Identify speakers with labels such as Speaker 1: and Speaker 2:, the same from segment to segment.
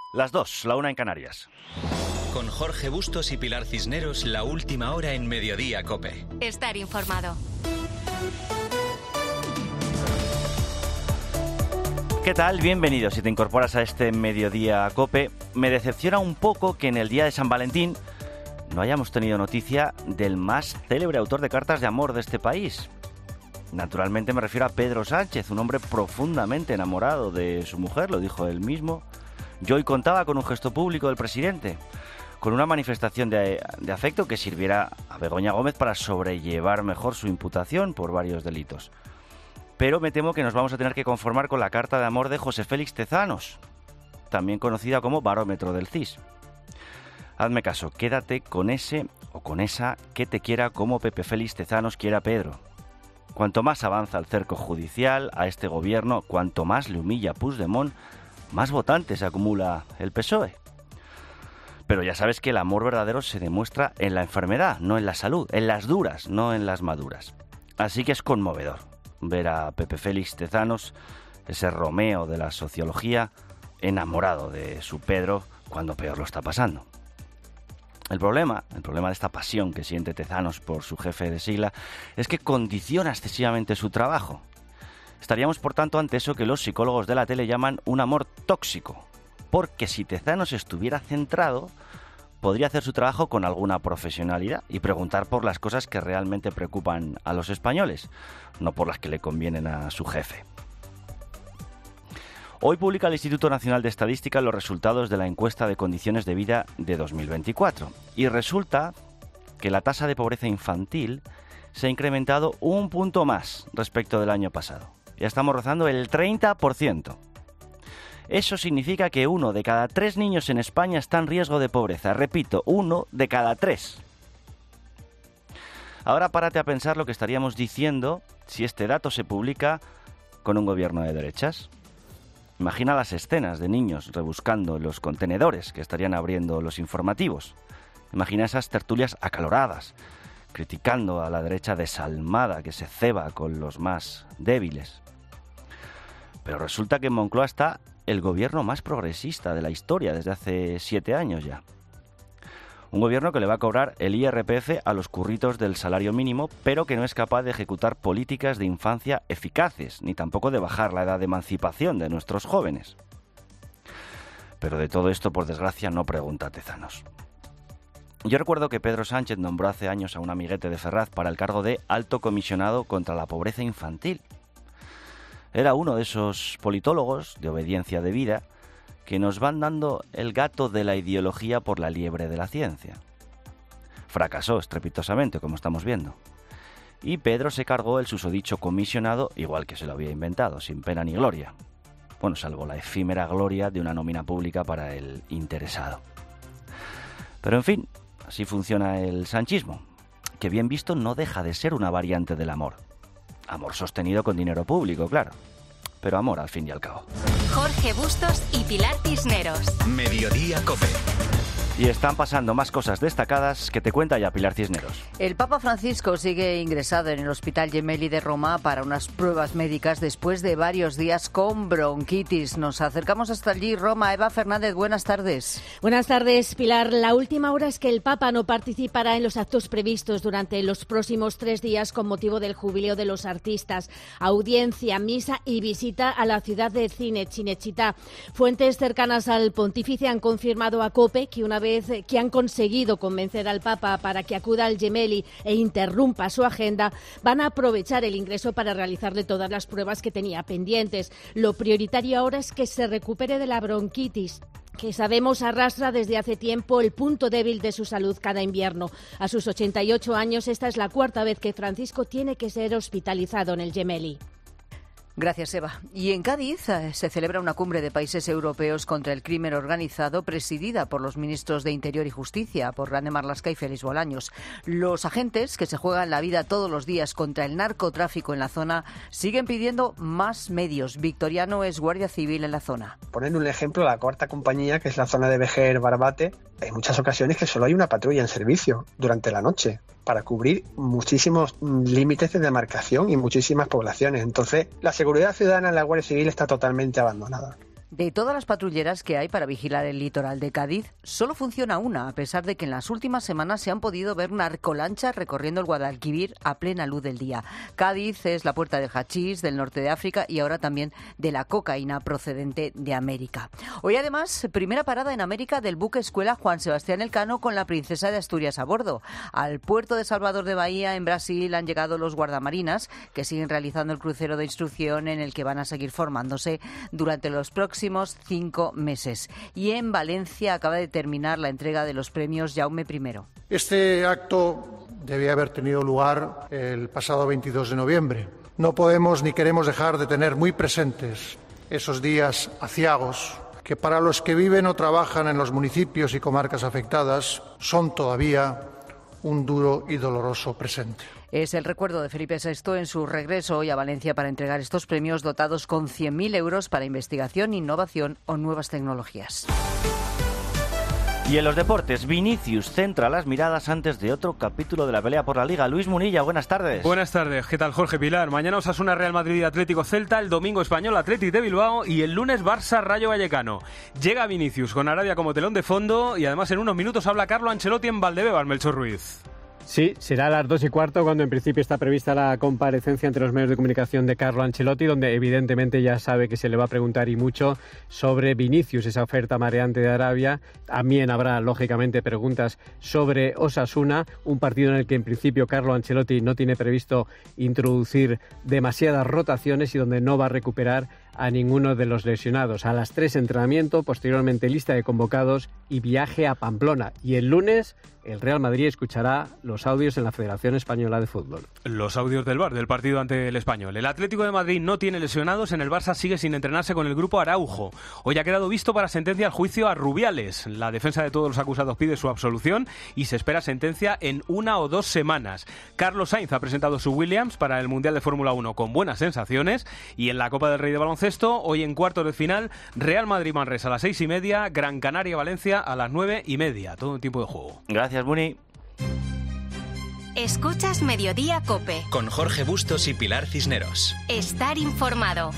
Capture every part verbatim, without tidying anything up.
Speaker 1: Las dos, la una en Canarias.
Speaker 2: Con Jorge Bustos y Pilar Cisneros, la última hora en Mediodía COPE.
Speaker 3: Estar informado.
Speaker 1: ¿Qué tal? Bienvenido si te incorporas a este Mediodía COPE. Me decepciona un poco que en el día de San Valentín no hayamos tenido noticia del más célebre autor de cartas de amor de este país. Naturalmente me refiero a Pedro Sánchez, un hombre profundamente enamorado de su mujer, lo dijo él mismo. Yo hoy contaba con un gesto público del presidente, con una manifestación de, de afecto que sirviera a Begoña Gómez para sobrellevar mejor su imputación por varios delitos. Pero me temo que nos vamos a tener que conformar con la carta de amor de José Félix Tezanos, también conocida como Barómetro del C I S. Hazme caso, quédate con ese o con esa que te quiera como Pepe Félix Tezanos quiera a Pedro. Cuanto más avanza el cerco judicial a este gobierno, cuanto más le humilla Puigdemont, más votantes acumula el P S O E. Pero ya sabes que el amor verdadero se demuestra en la enfermedad, no en la salud, en las duras, no en las maduras. Así que es conmovedor ver a Pepe Félix Tezanos, ese Romeo de la sociología, enamorado de su Pedro cuando peor lo está pasando. El problema, el problema de esta pasión que siente Tezanos por su jefe de sigla es que condiciona excesivamente su trabajo. Estaríamos, por tanto, ante eso que los psicólogos de la tele llaman un amor tóxico, porque si Tezanos estuviera centrado, podría hacer su trabajo con alguna profesionalidad y preguntar por las cosas que realmente preocupan a los españoles, no por las que le convienen a su jefe. Hoy publica el Instituto Nacional de Estadística los resultados de la encuesta de condiciones de vida de dos mil veinticuatro y resulta que la tasa de pobreza infantil se ha incrementado un punto más respecto del año pasado. Ya estamos rozando el treinta por ciento. Eso significa que uno de cada tres niños en España está en riesgo de pobreza. Repito, uno de cada tres. Ahora párate a pensar lo que estaríamos diciendo si este dato se publica con un gobierno de derechas. Imagina las escenas de niños rebuscando en los contenedores que estarían abriendo los informativos. Imagina esas tertulias acaloradas, criticando a la derecha desalmada que se ceba con los más débiles. Pero resulta que en Moncloa está el gobierno más progresista de la historia desde hace siete años ya. Un gobierno que le va a cobrar el I R P F a los curritos del salario mínimo, pero que no es capaz de ejecutar políticas de infancia eficaces, ni tampoco de bajar la edad de emancipación de nuestros jóvenes. Pero de todo esto, por desgracia, no pregunta Tezanos. Yo recuerdo que Pedro Sánchez nombró hace años a un amiguete de Ferraz para el cargo de Alto Comisionado contra la Pobreza Infantil. Era uno de esos politólogos de obediencia debida que nos van dando el gato de la ideología por la liebre de la ciencia. Fracasó estrepitosamente, como estamos viendo. Y Pedro se cargó el susodicho comisionado igual que se lo había inventado, sin pena ni gloria. Bueno, salvo la efímera gloria de una nómina pública para el interesado. Pero en fin, así funciona el sanchismo, que bien visto no deja de ser una variante del amor. Amor sostenido con dinero público, claro. Pero amor al fin y al cabo.
Speaker 3: Jorge Bustos y Pilar Cisneros.
Speaker 2: Mediodía COPE.
Speaker 1: Y están pasando más cosas destacadas que te cuenta ya Pilar Cisneros.
Speaker 4: El Papa Francisco sigue ingresado en el Hospital Gemelli de Roma para unas pruebas médicas después de varios días con bronquitis. Nos acercamos hasta allí, Roma. Eva Fernández, buenas tardes.
Speaker 5: Buenas tardes, Pilar. La última hora es que el Papa no participará en los actos previstos durante los próximos tres días con motivo del jubileo de los artistas. Audiencia, misa y visita a la ciudad de cine, Cinecittà. Fuentes cercanas al pontífice han confirmado a COPE que una vez que han conseguido convencer al Papa para que acuda al Gemelli e interrumpa su agenda, van a aprovechar el ingreso para realizarle todas las pruebas que tenía pendientes. Lo prioritario ahora es que se recupere de la bronquitis, que sabemos arrastra desde hace tiempo el punto débil de su salud cada invierno. A sus ochenta y ocho años, esta es la cuarta vez que Francisco tiene que ser hospitalizado en el Gemelli.
Speaker 4: Gracias, Eva. Y en Cádiz eh, se celebra una cumbre de países europeos contra el crimen organizado presidida por los ministros de Interior y Justicia, por Grande Marlaska y Félix Bolaños. Los agentes, que se juegan la vida todos los días contra el narcotráfico en la zona, siguen pidiendo más medios. Victoriano es guardia civil en la zona.
Speaker 6: Poner un ejemplo, la cuarta compañía, que es la zona de Vejer-Barbate, hay muchas ocasiones que solo hay una patrulla en servicio durante la noche para cubrir muchísimos límites de demarcación y muchísimas poblaciones. Entonces, la seguridad ciudadana en la Guardia Civil está totalmente abandonada.
Speaker 4: De todas las patrulleras que hay para vigilar el litoral de Cádiz, solo funciona una, a pesar de que en las últimas semanas se han podido ver narcolanchas recorriendo el Guadalquivir a plena luz del día. Cádiz es la puerta del hachís, del norte de África y ahora también de la cocaína procedente de América. Hoy además, primera parada en América del buque escuela Juan Sebastián Elcano con la princesa de Asturias a bordo. Al puerto de Salvador de Bahía, en Brasil, han llegado los guardamarinas que siguen realizando el crucero de instrucción en el que van a seguir formándose durante los próximos cinco meses. Y en Valencia acaba de terminar la entrega de los premios Jaume primero.
Speaker 7: Este acto debía haber tenido lugar el pasado veintidós de noviembre. No podemos ni queremos dejar de tener muy presentes esos días aciagos que para los que viven o trabajan en los municipios y comarcas afectadas son todavía un duro y doloroso presente.
Speaker 4: Es el recuerdo de Felipe sexto en su regreso hoy a Valencia para entregar estos premios dotados con cien mil euros para investigación, innovación o nuevas tecnologías.
Speaker 1: Y en los deportes, Vinicius centra las miradas antes de otro capítulo de la pelea por la Liga. Luis Munilla, buenas tardes.
Speaker 8: Buenas tardes, ¿qué tal Jorge Pilar? Mañana Osasuna Real Madrid Atlético Celta, el domingo Español Athletic de Bilbao y el lunes Barça Rayo Vallecano. Llega Vinicius con Arabia como telón de fondo y además en unos minutos habla Carlo Ancelotti en Valdebebas, Melchor Ruiz.
Speaker 9: Sí, será a las dos y cuarto cuando en principio está prevista la comparecencia ante los medios de comunicación de Carlo Ancelotti, donde evidentemente ya sabe que se le va a preguntar y mucho sobre Vinicius, esa oferta mareante de Arabia. También habrá, lógicamente, preguntas sobre Osasuna, un partido en el que en principio Carlo Ancelotti no tiene previsto introducir demasiadas rotaciones y donde no va a recuperar a ninguno de los lesionados. A las tres entrenamiento, posteriormente lista de convocados y viaje a Pamplona. Y el lunes el Real Madrid escuchará los audios en la Federación Española de Fútbol.
Speaker 8: Los audios del V A R del partido ante el Español. El Atlético de Madrid no tiene lesionados, en el Barça sigue sin entrenarse con el grupo Araujo. Hoy ha quedado visto para sentencia el juicio a Rubiales. La defensa de todos los acusados pide su absolución y se espera sentencia en una o dos semanas. Carlos Sainz ha presentado su Williams para el Mundial de Fórmula uno con buenas sensaciones y en la Copa del Rey de baloncesto, hoy en cuartos de final, Real Madrid-Manresa a las seis y media, Gran Canaria-Valencia a las nueve y media. Todo un tipo de juego.
Speaker 1: Gracias, Muni.
Speaker 3: Escuchas Mediodía COPE.
Speaker 2: Con Jorge Bustos y Pilar Cisneros.
Speaker 3: Estar informado.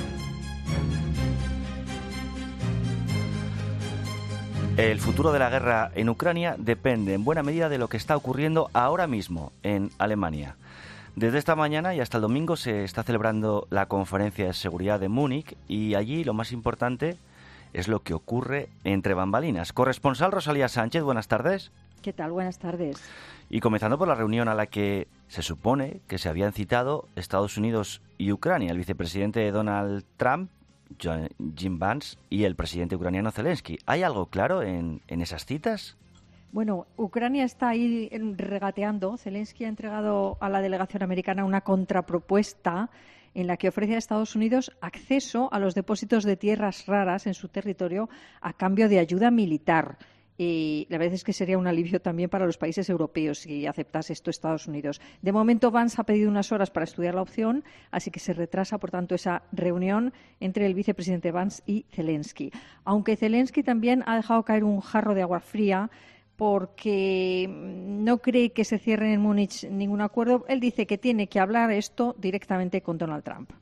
Speaker 1: El futuro de la guerra en Ucrania depende en buena medida de lo que está ocurriendo ahora mismo en Alemania. Desde esta mañana y hasta el domingo se está celebrando la conferencia de seguridad de Múnich y allí lo más importante es lo que ocurre entre bambalinas. Corresponsal Rosalía Sánchez, buenas tardes.
Speaker 10: ¿Qué tal? Buenas tardes.
Speaker 1: Y comenzando por la reunión a la que se supone que se habían citado Estados Unidos y Ucrania, el vicepresidente Donald Trump, Jim Vance, y el presidente ucraniano Zelensky. ¿Hay algo claro en, en esas citas?
Speaker 10: Bueno, Ucrania está ahí regateando. Zelensky ha entregado a la delegación americana una contrapropuesta en la que ofrece a Estados Unidos acceso a los depósitos de tierras raras en su territorio a cambio de ayuda militar. Y la verdad es que sería un alivio también para los países europeos si aceptase esto Estados Unidos. De momento, Vance ha pedido unas horas para estudiar la opción, así que se retrasa, por tanto, esa reunión entre el vicepresidente Vance y Zelensky. Aunque Zelensky también ha dejado caer un jarro de agua fría porque no cree que se cierre en Múnich ningún acuerdo. Él dice que tiene que hablar esto directamente con Donald Trump.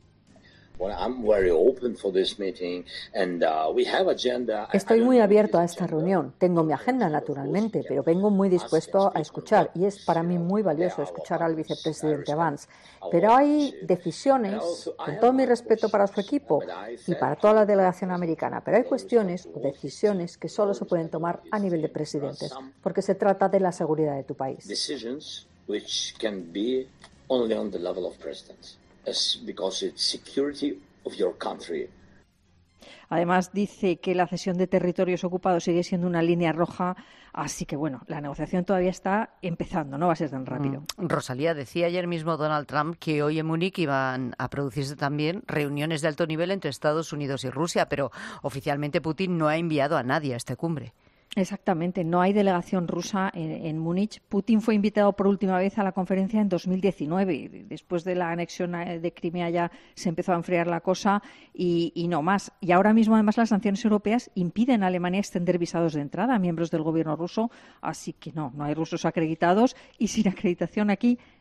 Speaker 11: Estoy muy abierto a esta reunión. Tengo mi agenda, naturalmente, pero vengo muy dispuesto a escuchar y es para mí muy valioso escuchar al vicepresidente Vance. Pero hay decisiones, con todo mi respeto para su equipo y para toda la delegación americana, pero hay cuestiones o decisiones que solo se pueden tomar a nivel de presidentes, porque se trata de la seguridad de tu país.
Speaker 10: Además, dice que la cesión de territorios ocupados sigue siendo una línea roja, así que, bueno, la negociación todavía está empezando, no va a ser tan rápido.
Speaker 4: Mm. Rosalía, decía ayer mismo Donald Trump que hoy en Múnich iban a producirse también reuniones de alto nivel entre Estados Unidos y Rusia, pero oficialmente Putin no ha enviado a nadie a esta cumbre.
Speaker 10: Exactamente, no hay delegación rusa en, en Múnich. Putin fue invitado por última vez a la conferencia en dos mil diecinueve. Después de la anexión de Crimea ya se empezó a enfriar la cosa y, y no más. Y ahora mismo, además, las sanciones europeas impiden a Alemania extender visados de entrada a miembros del gobierno ruso. Así que no, no hay rusos acreditados y sin acreditación aquí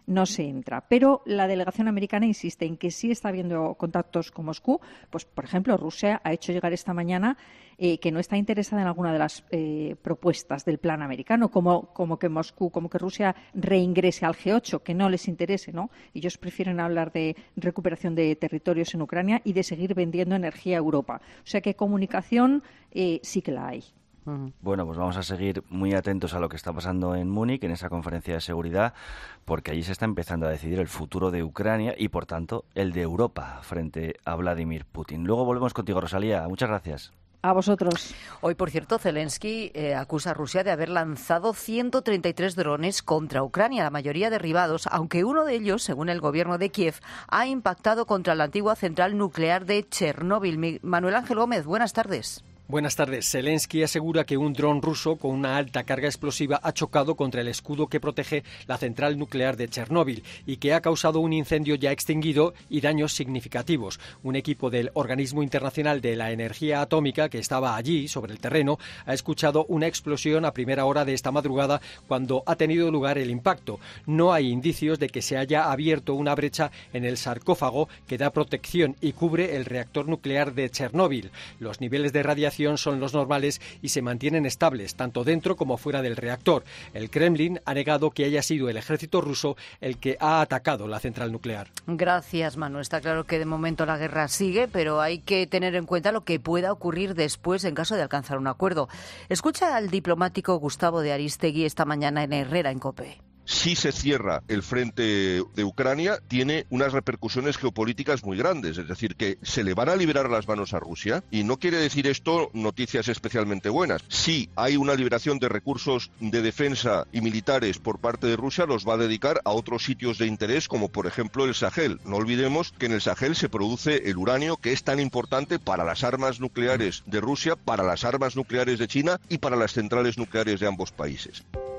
Speaker 10: no se entra. Pero la delegación americana insiste en que sí está habiendo contactos con Moscú. Pues, por ejemplo, Rusia ha hecho llegar esta mañana eh, que no está interesada en alguna de las eh, propuestas del plan americano, como, como que Moscú, como que Rusia reingrese al G ocho, que no les interese, ¿no? Ellos prefieren hablar de recuperación de territorios en Ucrania y de seguir vendiendo energía a Europa. O sea que comunicación eh, sí que la hay.
Speaker 1: Bueno, pues vamos a seguir muy atentos a lo que está pasando en Múnich, en esa conferencia de seguridad, porque allí se está empezando a decidir el futuro de Ucrania y, por tanto, el de Europa frente a Vladimir Putin. Luego volvemos contigo, Rosalía. Muchas gracias.
Speaker 10: A vosotros.
Speaker 4: Hoy, por cierto, Zelensky eh, acusa a Rusia de haber lanzado ciento treinta y tres drones contra Ucrania, la mayoría derribados, aunque uno de ellos, según el gobierno de Kiev, ha impactado contra la antigua central nuclear de Chernóbil. Manuel Ángel Gómez, buenas tardes.
Speaker 12: Buenas tardes. Zelensky asegura que un dron ruso con una alta carga explosiva ha chocado contra el escudo que protege la central nuclear de Chernóbil y que ha causado un incendio ya extinguido y daños significativos. Un equipo del Organismo Internacional de la Energía Atómica que estaba allí, sobre el terreno, ha escuchado una explosión a primera hora de esta madrugada cuando ha tenido lugar el impacto. No hay indicios de que se haya abierto una brecha en el sarcófago que da protección y cubre el reactor nuclear de Chernóbil. Los niveles de radiación son los normales y se mantienen estables, tanto dentro como fuera del reactor. El Kremlin ha negado que haya sido el ejército ruso el que ha atacado la central nuclear.
Speaker 4: Gracias, Manu. Está claro que de momento la guerra sigue, pero hay que tener en cuenta lo que pueda ocurrir después en caso de alcanzar un acuerdo. Escucha al diplomático Gustavo de Aristegui esta mañana en Herrera, en COPE.
Speaker 13: Si se cierra el frente de Ucrania, tiene unas repercusiones geopolíticas muy grandes, es decir, que se le van a liberar las manos a Rusia, y no quiere decir esto noticias especialmente buenas. Si hay una liberación de recursos de defensa y militares por parte de Rusia, los va a dedicar a otros sitios de interés, como por ejemplo el Sahel. No olvidemos que en el Sahel se produce el uranio, que es tan importante para las armas nucleares de Rusia, para las armas nucleares de China y para las centrales nucleares de ambos países.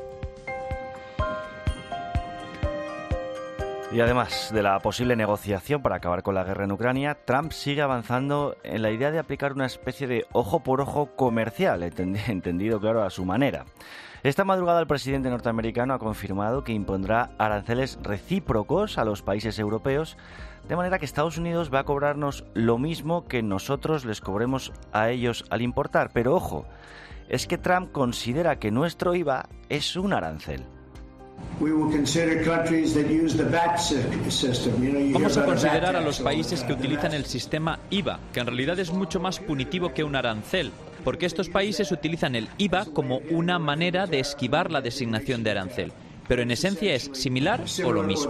Speaker 1: Y además de la posible negociación para acabar con la guerra en Ucrania, Trump sigue avanzando en la idea de aplicar una especie de ojo por ojo comercial, entendido claro a su manera. Esta madrugada el presidente norteamericano ha confirmado que impondrá aranceles recíprocos a los países europeos, de manera que Estados Unidos va a cobrarnos lo mismo que nosotros les cobremos a ellos al importar. Pero ojo, es que Trump considera que nuestro I V A es un arancel.
Speaker 14: Vamos a considerar a los países que utilizan el sistema I V A, que en realidad es mucho más punitivo que un arancel, porque estos países utilizan el I V A como una manera de esquivar la designación de arancel, pero en esencia es similar o lo mismo.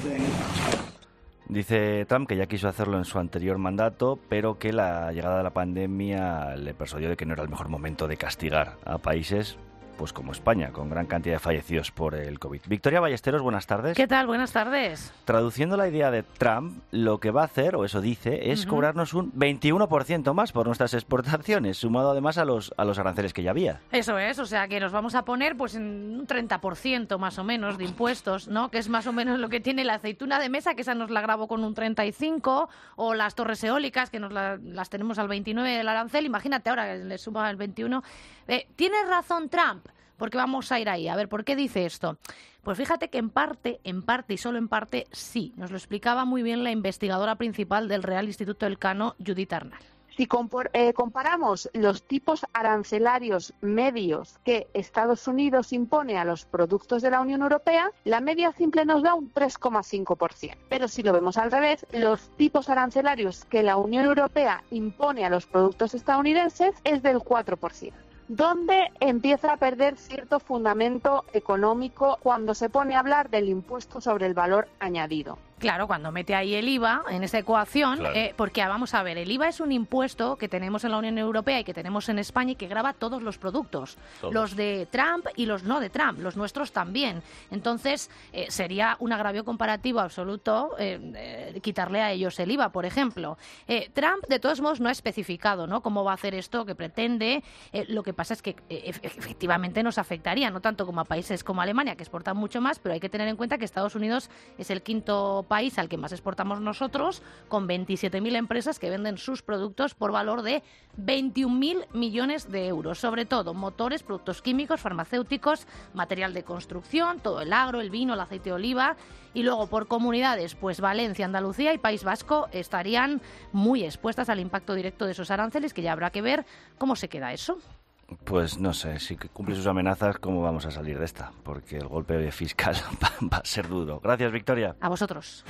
Speaker 1: Dice Trump que ya quiso hacerlo en su anterior mandato, pero que la llegada de la pandemia le persuadió de que no era el mejor momento de castigar a países pues como España, con gran cantidad de fallecidos por el COVID. Victoria Ballesteros, buenas tardes.
Speaker 15: ¿Qué tal? Buenas tardes.
Speaker 1: Traduciendo la idea de Trump, lo que va a hacer, o eso dice, es uh-huh. cobrarnos un veintiuno por ciento más por nuestras exportaciones, sumado además a los, a los aranceles que ya había.
Speaker 15: Eso es, o sea que nos vamos a poner pues en un treinta por ciento más o menos de impuestos, ¿no? Que es más o menos lo que tiene la aceituna de mesa, que esa nos la grabo con un treinta y cinco, o las torres eólicas, que nos la, las tenemos al veintinueve del arancel. Imagínate ahora que le suma el veintiuno. Eh, ¿Tiene razón Trump? Porque vamos a ir ahí. A ver, ¿por qué dice esto? Pues fíjate que en parte, en parte y solo en parte, sí. Nos lo explicaba muy bien la investigadora principal del Real Instituto Elcano, Judith Arnal.
Speaker 16: Si compor, eh, comparamos los tipos arancelarios medios que Estados Unidos impone a los productos de la Unión Europea, la media simple nos da un tres coma cinco por ciento. Pero si lo vemos al revés, los tipos arancelarios que la Unión Europea impone a los productos estadounidenses es del cuatro por ciento. Donde empieza a perder cierto fundamento económico cuando se pone a hablar del impuesto sobre el valor añadido.
Speaker 15: Claro, cuando mete ahí el I V A en esa ecuación, claro. eh, porque vamos a ver, el I V A es un impuesto que tenemos en la Unión Europea y que tenemos en España y que grava todos los productos, todos. Los de Trump y los no de Trump, los nuestros también. Entonces, eh, sería un agravio comparativo absoluto eh, eh, quitarle a ellos el I V A, por ejemplo. Eh, Trump, de todos modos, no ha especificado, ¿no?, cómo va a hacer esto, que pretende. Eh, lo que pasa es que eh, efectivamente nos afectaría, no tanto como a países como Alemania, que exportan mucho más, pero hay que tener en cuenta que Estados Unidos es el quinto país al que más exportamos nosotros, con veintisiete mil empresas que venden sus productos por valor de veintiún mil millones de euros. Sobre todo motores, productos químicos, farmacéuticos, material de construcción, todo el agro, el vino, el aceite de oliva. Y luego por comunidades, pues Valencia, Andalucía y País Vasco estarían muy expuestas al impacto directo de esos aranceles, que ya habrá que ver cómo se queda eso.
Speaker 1: Pues no sé, si cumple sus amenazas, ¿cómo vamos a salir de esta? Porque el golpe fiscal va a ser duro. Gracias, Victoria.
Speaker 15: A vosotros.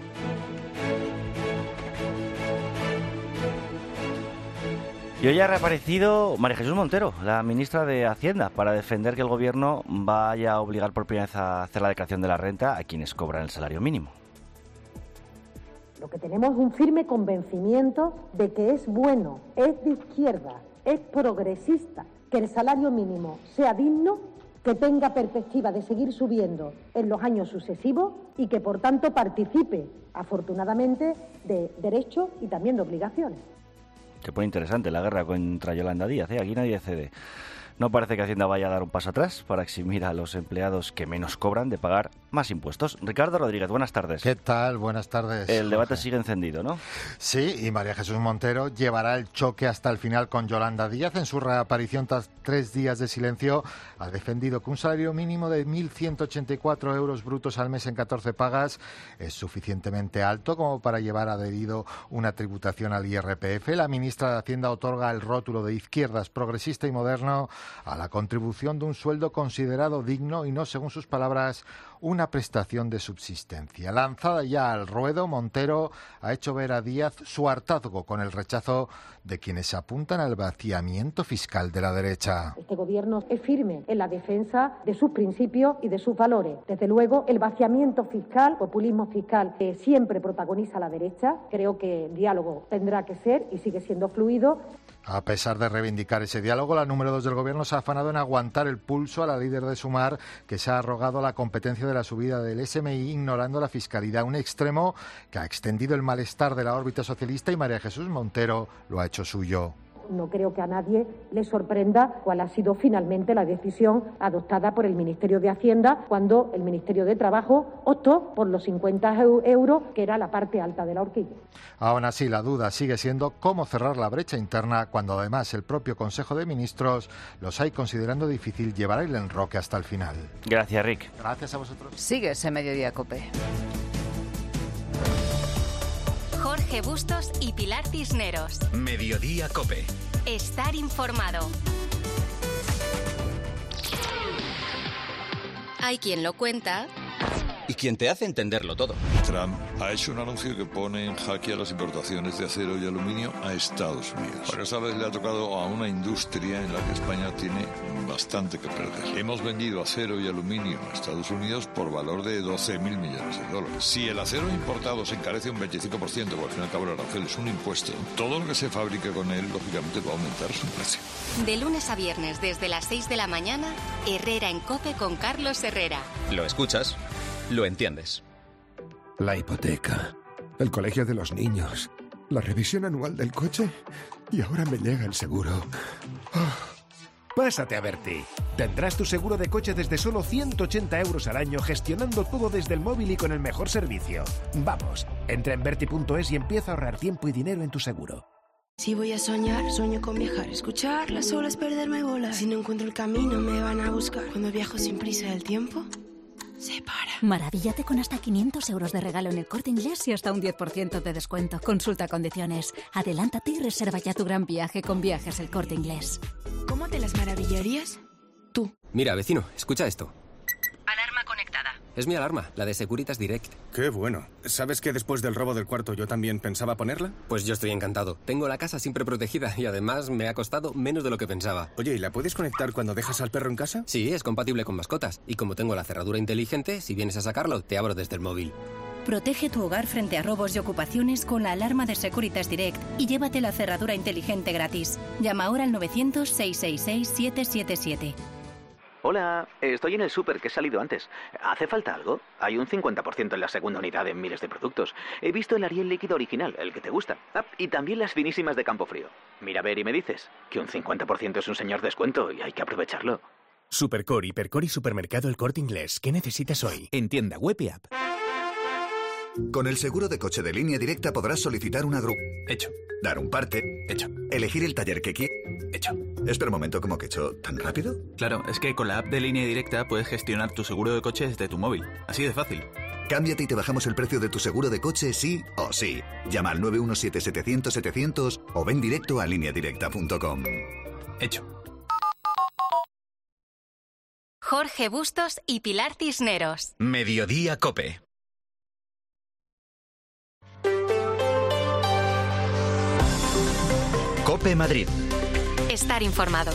Speaker 1: Y hoy ha reaparecido María Jesús Montero, la ministra de Hacienda, para defender que el Gobierno vaya a obligar por primera vez a hacer la declaración de la renta a quienes cobran el salario mínimo.
Speaker 17: Lo que tenemos es un firme convencimiento de que es bueno, es de izquierda, es progresista, que el salario mínimo sea digno, que tenga perspectiva de seguir subiendo en los años sucesivos y que, por tanto, participe, afortunadamente, de derechos y también de obligaciones.
Speaker 1: Se pone interesante la guerra contra Yolanda Díaz, ¿eh? Aquí nadie cede. No parece que Hacienda vaya a dar un paso atrás para eximir a los empleados que menos cobran de pagar más impuestos. Ricardo Rodríguez, buenas tardes.
Speaker 18: ¿Qué tal? Buenas tardes.
Speaker 1: El debate sigue encendido, ¿no?
Speaker 18: Sí, y María Jesús Montero llevará el choque hasta el final con Yolanda Díaz. En su reaparición tras tres días de silencio ha defendido que un salario mínimo de mil ciento ochenta y cuatro euros brutos al mes en catorce pagas es suficientemente alto como para llevar adherido una tributación al I R P F. La ministra de Hacienda otorga el rótulo de izquierdas, progresista y moderno a la contribución de un sueldo considerado digno y no, según sus palabras, una prestación de subsistencia. Lanzada ya al ruedo, Montero ha hecho ver a Díaz su hartazgo con el rechazo de quienes apuntan al vaciamiento fiscal de la derecha.
Speaker 17: Este gobierno es firme en la defensa de sus principios y de sus valores. Desde luego, el vaciamiento fiscal, populismo fiscal, que siempre protagoniza la derecha, creo que el diálogo tendrá que ser y sigue siendo fluido.
Speaker 18: A pesar de reivindicar ese diálogo, la número dos del Gobierno se ha afanado en aguantar el pulso a la líder de Sumar, que se ha arrogado la competencia de la subida del S M I ignorando la fiscalidad, un extremo que ha extendido el malestar de la órbita socialista y María Jesús Montero lo ha hecho suyo.
Speaker 17: No creo que a nadie le sorprenda cuál ha sido finalmente la decisión adoptada por el Ministerio de Hacienda cuando el Ministerio de Trabajo optó por los cincuenta euros, que era la parte alta de la horquilla.
Speaker 18: Aún así, la duda sigue siendo cómo cerrar la brecha interna cuando además el propio Consejo de Ministros los hay considerando difícil llevar el enroque hasta el final.
Speaker 1: Gracias, Rick.
Speaker 18: Gracias a vosotros.
Speaker 4: Sigues en Mediodía COPE.
Speaker 3: Jorge Bustos y Pilar Cisneros.
Speaker 2: Mediodía COPE.
Speaker 3: Estar informado. Hay quien lo cuenta
Speaker 19: y quien te hace entenderlo todo.
Speaker 20: Trump ha hecho un anuncio que pone en jaque a las importaciones de acero y aluminio a Estados Unidos. Pero esta vez le ha tocado a una industria en la que España tiene bastante que perder. Hemos vendido acero y aluminio a Estados Unidos por valor de doce mil millones de dólares. Si el acero importado se encarece un veinticinco por ciento, porque al fin y al cabo el arancel es un impuesto, todo lo que se fabrique con él, lógicamente, va a aumentar su precio.
Speaker 3: De lunes a viernes, desde las seis de la mañana, Herrera en COPE con Carlos Herrera.
Speaker 19: Lo escuchas, lo entiendes.
Speaker 21: La hipoteca, el colegio de los niños, la revisión anual del coche y ahora me llega el seguro. Oh.
Speaker 22: Pásate a Berti. Tendrás tu seguro de coche desde solo ciento ochenta euros al año, gestionando todo desde el móvil y con el mejor servicio. Vamos, entra en berti punto es y empieza a ahorrar tiempo y dinero en tu seguro.
Speaker 23: Si voy a soñar, sueño con viajar, escuchar las olas, perderme, volar. Si no encuentro el camino, me van a buscar. Cuando viajo sin prisa del tiempo, se para.
Speaker 24: Maravíllate con hasta quinientos euros de regalo en El Corte Inglés y hasta un diez por ciento de descuento. Consulta condiciones. Adelántate y reserva ya tu gran viaje con Viajes El Corte Inglés.
Speaker 23: ¿Cómo te las maravillarías? Tú.
Speaker 19: Mira, vecino, escucha esto.
Speaker 23: Alarma conectada.
Speaker 19: Es mi alarma, la de Securitas Direct.
Speaker 21: ¡Qué bueno! ¿Sabes que después del robo del cuarto yo también pensaba ponerla?
Speaker 19: Pues yo estoy encantado. Tengo la casa siempre protegida y además me ha costado menos de lo que pensaba.
Speaker 21: Oye, ¿y la puedes conectar cuando dejas al perro en casa?
Speaker 19: Sí, es compatible con mascotas. Y como tengo la cerradura inteligente, si vienes a sacarlo, te abro desde el móvil.
Speaker 24: Protege tu hogar frente a robos y ocupaciones con la alarma de Securitas Direct y llévate la cerradura inteligente gratis. Llama ahora al novecientos, seiscientos sesenta y seis, siete siete siete.
Speaker 25: Hola, estoy en el súper que he salido antes. ¿Hace falta algo? Hay un cincuenta por ciento en la segunda unidad en miles de productos. He visto el Ariel líquido original, el que te gusta. Ah, y también las finísimas de Campofrío. Mira a ver y me dices que un cincuenta por ciento es un señor descuento y hay que aprovecharlo.
Speaker 22: Supercore, Hipercore y Supermercado El Corte Inglés. ¿Qué necesitas hoy?
Speaker 26: En tienda web y app.
Speaker 5: Con el seguro de coche de Línea Directa podrás solicitar una grúa.
Speaker 6: Hecho.
Speaker 5: Dar un parte.
Speaker 6: Hecho.
Speaker 5: Elegir el taller que quieras.
Speaker 6: Hecho.
Speaker 5: Espera un momento, ¿cómo que hecho? ¿Tan rápido?
Speaker 6: Claro, es que con la app de Línea Directa puedes gestionar tu seguro de coche desde tu móvil. Así de fácil.
Speaker 5: Cámbiate y te bajamos el precio de tu seguro de coche sí o sí. Llama al nueve uno siete setecientos setecientos o ven directo a línea directa punto com.
Speaker 6: Hecho.
Speaker 3: Jorge Bustos y Pilar Cisneros.
Speaker 2: Mediodía COPE. COPE Madrid.
Speaker 3: Estar informado.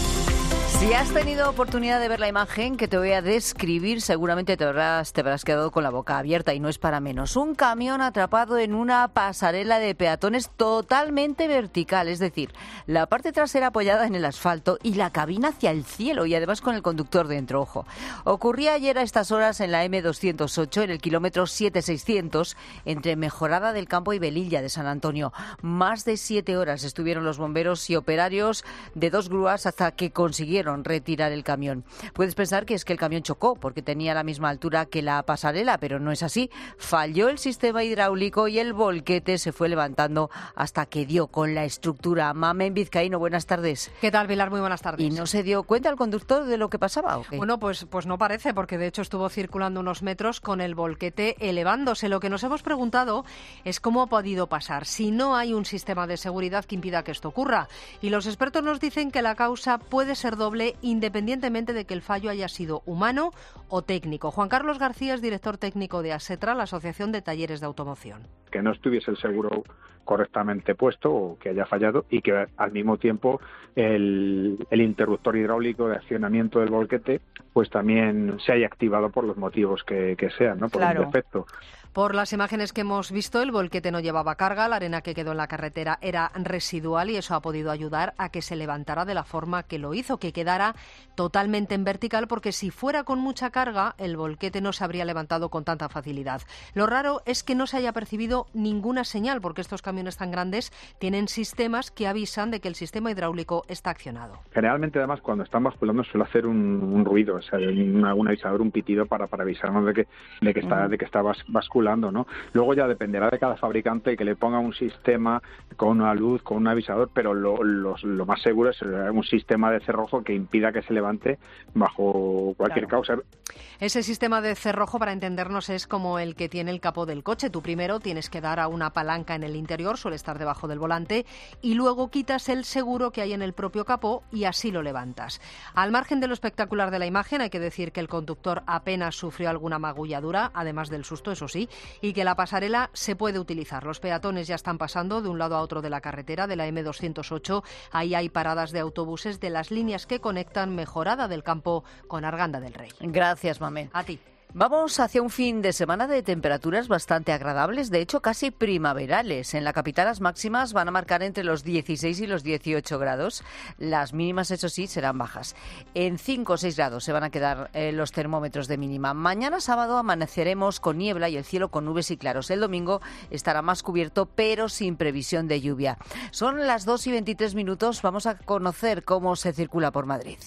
Speaker 4: Si has tenido oportunidad de ver la imagen que te voy a describir, seguramente te habrás, te habrás quedado con la boca abierta y no es para menos. Un camión atrapado en una pasarela de peatones totalmente vertical, es decir, la parte trasera apoyada en el asfalto y la cabina hacia el cielo y además con el conductor dentro, ojo. Ocurría ayer a estas horas en la eme doscientos ocho, en el kilómetro siete seiscientos, entre Mejorada del Campo y Velilla de San Antonio. Más de siete horas estuvieron los bomberos y operarios de dos grúas hasta que consiguieron retirar el camión. Puedes pensar que es que el camión chocó porque tenía la misma altura que la pasarela, pero no es así. Falló el sistema hidráulico y el volquete se fue levantando hasta que dio con la estructura. Mamen Vizcaíno, buenas tardes.
Speaker 7: ¿Qué tal, Pilar? Muy buenas tardes.
Speaker 4: ¿Y no se dio cuenta el conductor de lo que pasaba o qué?
Speaker 7: Bueno, pues, pues no parece, porque de hecho estuvo circulando unos metros con el volquete elevándose. Lo que nos hemos preguntado es cómo ha podido pasar, si no hay un sistema de seguridad que impida que esto ocurra. Y los expertos nos dicen que la causa puede ser doble, independientemente de que el fallo haya sido humano o técnico. Juan Carlos García es director técnico de ASETRA, la Asociación de Talleres de Automoción.
Speaker 8: Que no estuviese el seguro correctamente puesto o que haya fallado y que al mismo tiempo el, el interruptor hidráulico de accionamiento del volquete pues también se haya activado por los motivos que, que sean, ¿no? Por
Speaker 7: claro.
Speaker 8: un defecto.
Speaker 7: Por las imágenes que hemos visto, el volquete no llevaba carga, la arena que quedó en la carretera era residual y eso ha podido ayudar a que se levantara de la forma que lo hizo, que quedara totalmente en vertical, porque si fuera con mucha carga, el volquete no se habría levantado con tanta facilidad. Lo raro es que no se haya percibido ninguna señal, porque estos camiones tan grandes tienen sistemas que avisan de que el sistema hidráulico está accionado.
Speaker 8: Generalmente, además, cuando están basculando suele hacer un, un ruido, o sea, un, un avisador, un pitido para, para avisarnos de que, de que está, uh-huh. de que está bas, basculando. ¿no? Luego ya dependerá de cada fabricante que le ponga un sistema con una luz, con un avisador, pero lo, lo, lo más seguro es un sistema de cerrojo que impida que se levante bajo cualquier claro. causa.
Speaker 7: Ese sistema de cerrojo, para entendernos, es como el que tiene el capó del coche. Tú primero tienes que dar a una palanca en el interior, suele estar debajo del volante, y luego quitas el seguro que hay en el propio capó y así lo levantas. Al margen de lo espectacular de la imagen, hay que decir que el conductor apenas sufrió alguna magulladura, además del susto, eso sí, y que la pasarela se puede utilizar. Los peatones ya están pasando de un lado a otro de la carretera de la eme doscientos ocho. Ahí hay paradas de autobuses de las líneas que conectan Mejorada del Campo con Arganda del Rey.
Speaker 4: Gracias, Mamé.
Speaker 7: A ti.
Speaker 4: Vamos hacia un fin de semana de temperaturas bastante agradables, de hecho casi primaverales. En la capital las máximas van a marcar entre los dieciséis y los dieciocho grados. Las mínimas, eso sí, serán bajas. En cinco o seis grados se van a quedar eh, los termómetros de mínima. Mañana sábado amaneceremos con niebla y el cielo con nubes y claros. El domingo estará más cubierto, pero sin previsión de lluvia. Son las dos y veintitrés minutos. Vamos a conocer cómo se circula por Madrid.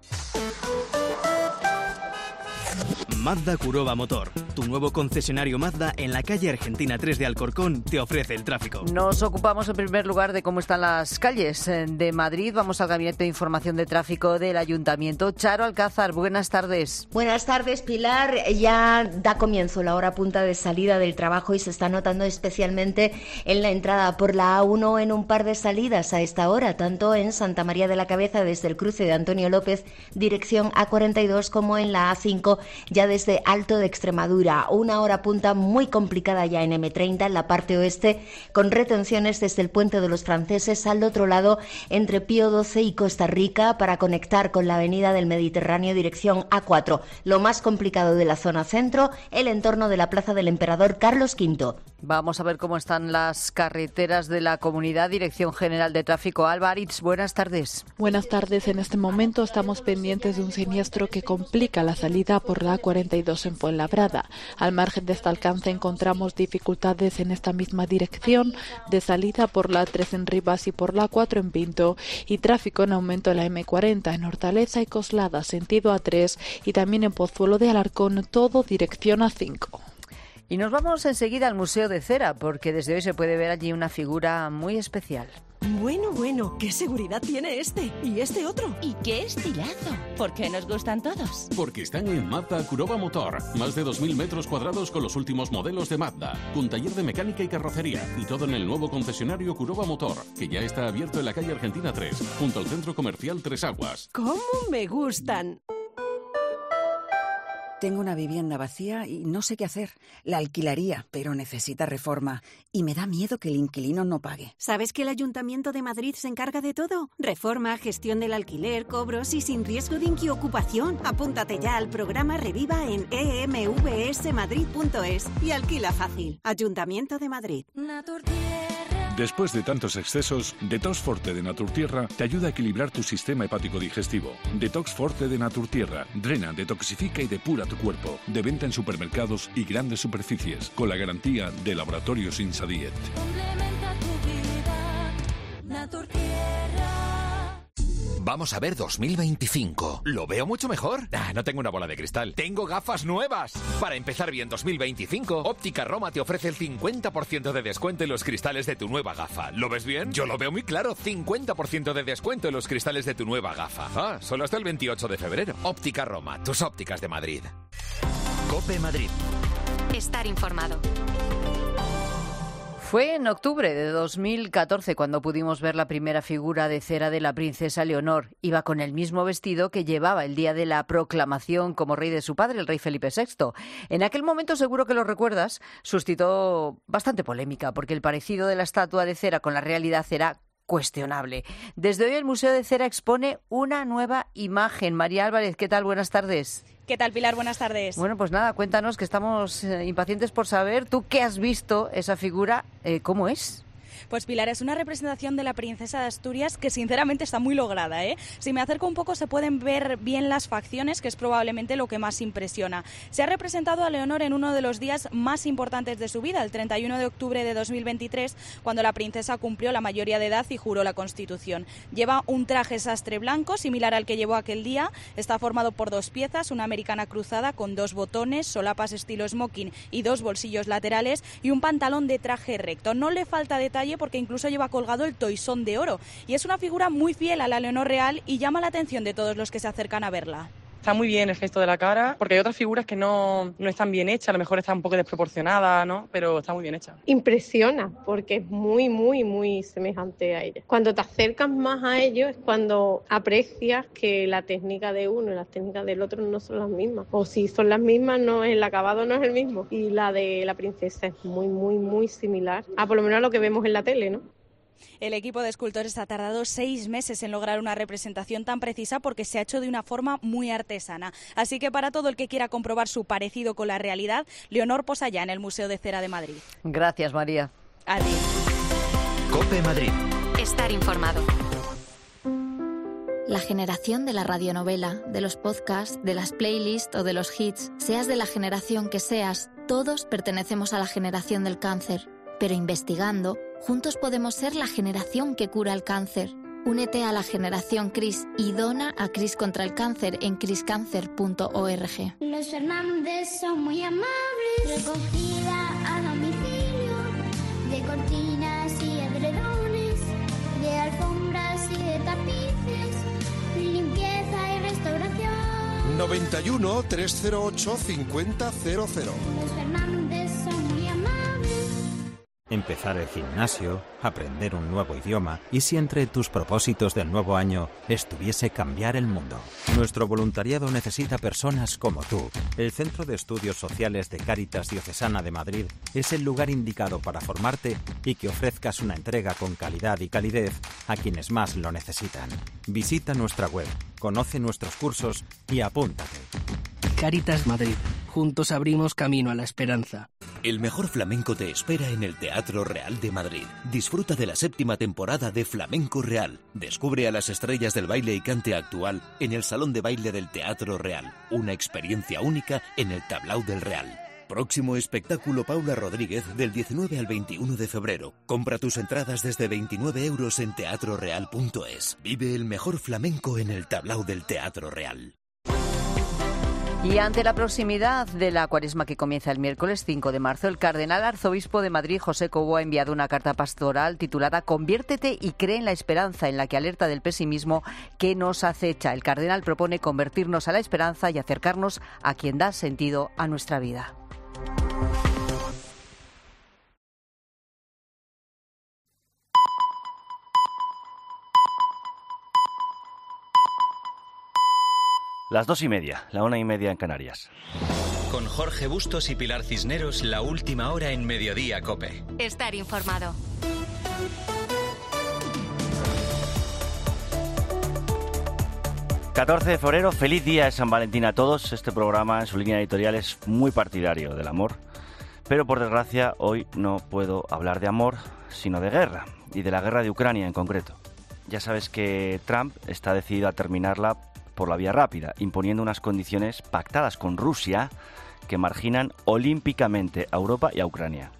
Speaker 9: Mazda Kuroba Motor, tu nuevo concesionario Mazda en la calle Argentina tres de Alcorcón, te ofrece el tráfico.
Speaker 4: Nos ocupamos en primer lugar de cómo están las calles de Madrid. Vamos al Gabinete de Información de Tráfico del Ayuntamiento. Charo Alcázar, buenas tardes.
Speaker 26: Buenas tardes, Pilar. Ya da comienzo la hora punta de salida del trabajo y se está notando especialmente en la entrada por la A uno en un par de salidas a esta hora, tanto en Santa María de la Cabeza desde el cruce de Antonio López, dirección A cuarenta y dos, como en la A cinco, ya desde Alto de Extremadura. Una hora punta muy complicada ya en eme treinta, en la parte oeste, con retenciones desde el Puente de los Franceses al otro lado, entre Pío doce y Costa Rica, para conectar con la Avenida del Mediterráneo, dirección A cuatro. Lo más complicado de la zona centro, el entorno de la Plaza del Emperador Carlos quinto.
Speaker 4: Vamos a ver cómo están las carreteras de la comunidad. Dirección General de Tráfico, Alba Aritz, buenas tardes.
Speaker 27: Buenas tardes. En este momento estamos pendientes de un siniestro que complica la salida por la A cuarenta y dos en Fuenlabrada. Al margen de este alcance encontramos dificultades en esta misma dirección de salida por la A tres en Rivas y por la A cuatro en Pinto, y tráfico en aumento en la eme cuarenta en Hortaleza y Coslada sentido A tres, y también en Pozuelo de Alarcón, todo dirección A cinco.
Speaker 4: Y nos vamos enseguida al Museo de Cera, porque desde hoy se puede ver allí una figura muy especial.
Speaker 10: Bueno, bueno, ¿qué seguridad tiene este? ¿Y este otro?
Speaker 11: ¿Y qué estilazo? ¿Por qué nos gustan todos?
Speaker 12: Porque están en Mazda Kuroba Motor. Más de dos mil metros cuadrados con los últimos modelos de Mazda. Con taller de mecánica y carrocería. Y todo en el nuevo concesionario Kuroba Motor, que ya está abierto en la calle Argentina tres, junto al centro comercial Tres Aguas.
Speaker 10: ¿Cómo me gustan?
Speaker 13: Tengo una vivienda vacía y no sé qué hacer. La alquilaría, pero necesita reforma. Y me da miedo que el inquilino no pague.
Speaker 14: ¿Sabes que el Ayuntamiento de Madrid se encarga de todo? Reforma, gestión del alquiler, cobros y sin riesgo de inquiocupación. Apúntate ya al programa Reviva en e m v s madrid punto es y alquila fácil. Ayuntamiento de Madrid.
Speaker 15: Después de tantos excesos, Detox Forte de Naturtierra te ayuda a equilibrar tu sistema hepático digestivo. Detox Forte de Naturtierra drena, detoxifica y depura tu cuerpo. De venta en supermercados y grandes superficies, con la garantía de Laboratorios Insadiet.
Speaker 16: Complementa tu vida, Naturtierra.
Speaker 28: Vamos a ver dos mil veinticinco. ¿Lo veo mucho mejor? Ah, no tengo una bola de cristal. ¡Tengo gafas nuevas! Para empezar bien dos mil veinticinco, Óptica Roma te ofrece el cincuenta por ciento de descuento en los cristales de tu nueva gafa. ¿Lo ves bien? Yo lo veo muy claro. cincuenta por ciento de descuento en los cristales de tu nueva gafa. Ah, solo hasta el veintiocho de febrero. Óptica Roma, tus ópticas de Madrid.
Speaker 2: COPE Madrid.
Speaker 3: Estar informado.
Speaker 4: Fue en octubre de dos mil catorce cuando pudimos ver la primera figura de cera de la princesa Leonor. Iba con el mismo vestido que llevaba el día de la proclamación como rey de su padre, el rey Felipe sexto. En aquel momento, seguro que lo recuerdas, suscitó bastante polémica porque el parecido de la estatua de cera con la realidad era cuestionable. Desde hoy el Museo de Cera expone una nueva imagen. María Álvarez, ¿qué tal? Buenas tardes.
Speaker 29: ¿Qué tal, Pilar? Buenas tardes.
Speaker 4: Bueno, pues nada, cuéntanos, que estamos eh, impacientes por saber, tú que has visto esa figura, eh, ¿cómo es?
Speaker 29: Pues Pilar, es una representación de la princesa de Asturias que sinceramente está muy lograda, ¿eh? Si me acerco un poco se pueden ver bien las facciones, que es probablemente lo que más impresiona. Se ha representado a Leonor en uno de los días más importantes de su vida, el treinta y uno de octubre de dos mil veintitrés, cuando la princesa cumplió la mayoría de edad y juró la Constitución. Lleva un traje sastre blanco, similar al que llevó aquel día. Está formado por dos piezas, una americana cruzada con dos botones, solapas estilo smoking y dos bolsillos laterales y un pantalón de traje recto. No le falta detalle porque incluso lleva colgado el toisón de oro y es una figura muy fiel a la Leonor real y llama la atención de todos los que se acercan a verla.
Speaker 30: Está muy bien el gesto de la cara, porque hay otras figuras que no, no están bien hechas, a lo mejor está un poco desproporcionada, ¿no? Pero está muy bien hecha.
Speaker 31: Impresiona, porque es muy, muy, muy semejante a ella. Cuando te acercas más a ello es cuando aprecias que la técnica de uno y la técnica del otro no son las mismas. O si son las mismas, no, el acabado no es el mismo. Y la de la princesa es muy, muy, muy similar a por lo menos a lo que vemos en la tele, ¿no?
Speaker 29: El equipo de escultores ha tardado seis meses en lograr una representación tan precisa porque se ha hecho de una forma muy artesana. Así que para todo el que quiera comprobar su parecido con la realidad, Leonor posa ya en el Museo de Cera de Madrid.
Speaker 4: Gracias, María.
Speaker 29: Adiós.
Speaker 2: COPE Madrid.
Speaker 3: Estar informado.
Speaker 32: La generación de la radionovela, de los podcasts, de las playlists o de los hits, seas de la generación que seas, todos pertenecemos a la generación del cáncer. Pero investigando, juntos podemos ser la generación que cura el cáncer. Únete a la generación CRIS y dona a CRIS contra el cáncer en cris cáncer punto org.
Speaker 33: Los Fernández son muy amables. Recogida a domicilio de cortinas y edredones, de alfombras y de tapices, limpieza y restauración.
Speaker 21: noventa y uno, trescientos ocho, cincuenta cero cero.
Speaker 33: Los Fernández son muy amables.
Speaker 34: Empezar el gimnasio, aprender un nuevo idioma y si entre tus propósitos del nuevo año estuviese cambiar el mundo. Nuestro voluntariado necesita personas como tú. El Centro de Estudios Sociales de Cáritas Diocesana de Madrid es el lugar indicado para formarte y que ofrezcas una entrega con calidad y calidez a quienes más lo necesitan. Visita nuestra web, conoce nuestros cursos y apúntate.
Speaker 35: Cáritas Madrid. Juntos abrimos camino a la esperanza.
Speaker 2: El mejor flamenco te espera en el Teatro Real de Madrid. Disfruta de la séptima temporada de Flamenco Real. Descubre a las estrellas del baile y cante actual en el Salón de Baile del Teatro Real. Una experiencia única en el Tablao del Real. Próximo espectáculo Paula Rodríguez del diecinueve al veintiuno de febrero. Compra tus entradas desde veintinueve euros en teatro real punto es. Vive el mejor flamenco en el Tablao del Teatro Real.
Speaker 4: Y ante la proximidad de la Cuaresma que comienza el miércoles cinco de marzo, el cardenal arzobispo de Madrid, José Cobo, ha enviado una carta pastoral titulada «Conviértete y cree en la esperanza», en la que alerta del pesimismo que nos acecha. El cardenal propone convertirnos a la esperanza y acercarnos a quien da sentido a nuestra vida.
Speaker 1: Las dos y media, la una y media en Canarias.
Speaker 5: Con Jorge Bustos y Pilar Cisneros, la última hora en Mediodía COPE.
Speaker 3: Estar informado.
Speaker 1: catorce de febrero, feliz día de San Valentín a todos. Este programa en su línea editorial es muy partidario del amor, pero por desgracia hoy no puedo hablar de amor, sino de guerra, y de la guerra de Ucrania en concreto. Ya sabes que Trump está decidido a terminarla por la vía rápida, imponiendo unas condiciones pactadas con Rusia que marginan olímpicamente a Europa y a Ucrania.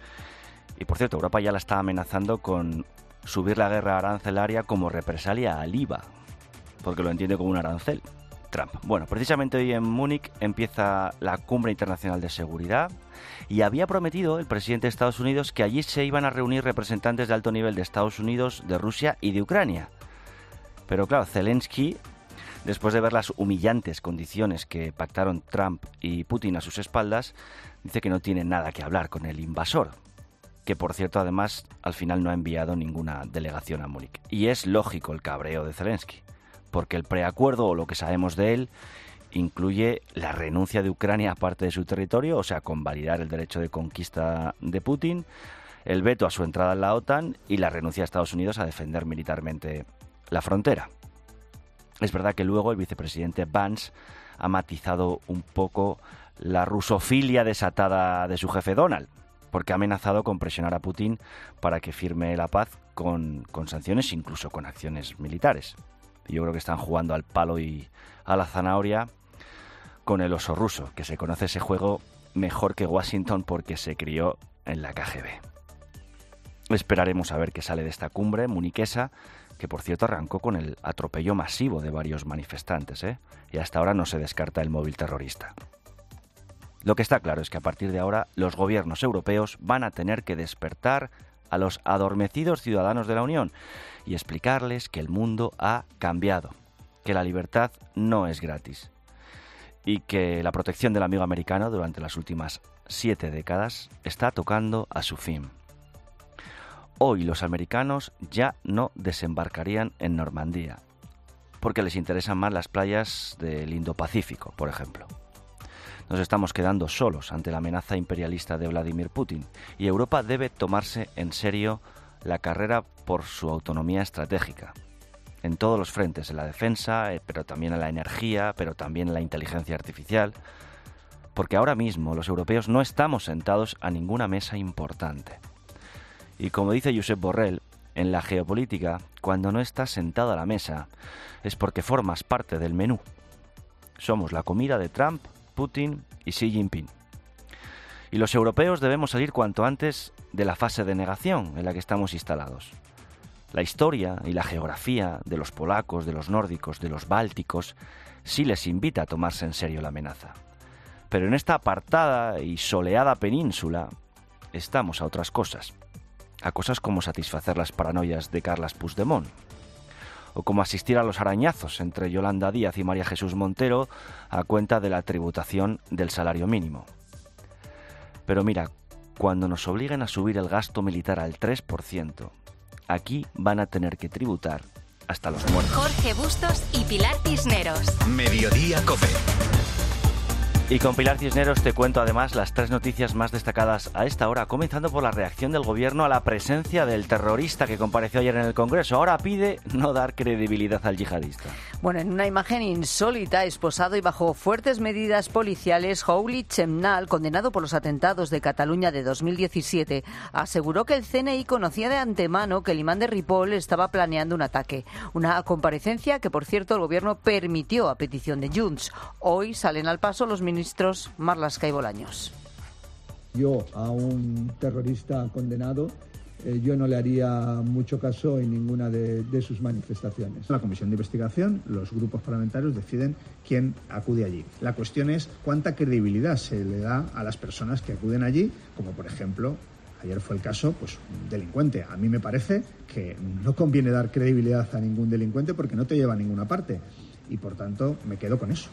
Speaker 1: Y por cierto, Europa ya la está amenazando con subir la guerra arancelaria como represalia al I V A, porque lo entiende como un arancel, Trump. Bueno, precisamente hoy en Múnich empieza la Cumbre Internacional de Seguridad y había prometido el presidente de Estados Unidos que allí se iban a reunir representantes de alto nivel de Estados Unidos, de Rusia y de Ucrania. Pero claro, Zelensky, después de ver las humillantes condiciones que pactaron Trump y Putin a sus espaldas, dice que no tiene nada que hablar con el invasor, que por cierto además al final no ha enviado ninguna delegación a Múnich. Y es lógico el cabreo de Zelensky, porque el preacuerdo, o lo que sabemos de él, incluye la renuncia de Ucrania a parte de su territorio, o sea, convalidar el derecho de conquista de Putin, el veto a su entrada en la OTAN y la renuncia a Estados Unidos a defender militarmente la frontera. Es verdad que luego el vicepresidente Vance ha matizado un poco la rusofilia desatada de su jefe Donald, porque ha amenazado con presionar a Putin para que firme la paz con, con sanciones, incluso con acciones militares. Yo creo que están jugando al palo y a la zanahoria con el oso ruso, que se conoce ese juego mejor que Washington porque se crió en la K G B. Esperaremos a ver qué sale de esta cumbre muniquesa, que por cierto arrancó con el atropello masivo de varios manifestantes, ¿eh? Y hasta ahora no se descarta el móvil terrorista. Lo que está claro es que a partir de ahora los gobiernos europeos van a tener que despertar a los adormecidos ciudadanos de la Unión y explicarles que el mundo ha cambiado, que la libertad no es gratis y que la protección del amigo americano durante las últimas siete décadas está tocando a su fin. Hoy los americanos ya no desembarcarían en Normandía, porque les interesan más las playas del Indo-Pacífico, por ejemplo. Nos estamos quedando solos ante la amenaza imperialista de Vladimir Putin, y Europa debe tomarse en serio la carrera por su autonomía estratégica, en todos los frentes, en la defensa, pero también en la energía, pero también en la inteligencia artificial, porque ahora mismo los europeos no estamos sentados a ninguna mesa importante. Y como dice Josep Borrell, en la geopolítica, cuando no estás sentado a la mesa, es porque formas parte del menú. Somos la comida de Trump, Putin y Xi Jinping. Y los europeos debemos salir cuanto antes de la fase de negación en la que estamos instalados. La historia y la geografía de los polacos, de los nórdicos, de los bálticos, sí les invita a tomarse en serio la amenaza. Pero en esta apartada y soleada península estamos a otras cosas. A cosas como satisfacer las paranoias de Carles Puigdemont, o como asistir a los arañazos entre Yolanda Díaz y María Jesús Montero a cuenta de la tributación del salario mínimo. Pero mira, cuando nos obliguen a subir el gasto militar al tres por ciento, aquí van a tener que tributar hasta los muertos.
Speaker 3: Jorge Bustos y Pilar Cisneros.
Speaker 5: Mediodía COPE.
Speaker 1: Y con Pilar Cisneros te cuento además las tres noticias más destacadas a esta hora, comenzando por la reacción del gobierno a la presencia del terrorista que compareció ayer en el Congreso. Ahora pide no dar credibilidad al yihadista.
Speaker 4: Bueno, en una imagen insólita, esposado y bajo fuertes medidas policiales, Houli Chemnal, condenado por los atentados de Cataluña de dos mil diecisiete, aseguró que el C N I conocía de antemano que el imán de Ripoll estaba planeando un ataque. Una comparecencia que, por cierto, el gobierno permitió a petición de Junts. Hoy salen al paso los ministros ministros Marlaska y Bolaños.
Speaker 6: Yo a un terrorista condenado eh, yo no le haría mucho caso en ninguna de, de sus manifestaciones. La comisión de investigación, los grupos parlamentarios deciden quién acude allí. La cuestión es cuánta credibilidad se le da a las personas que acuden allí, como por ejemplo, ayer fue el caso, pues un delincuente. A mí me parece que no conviene dar credibilidad a ningún delincuente porque no te lleva a ninguna parte y por tanto me quedo con eso.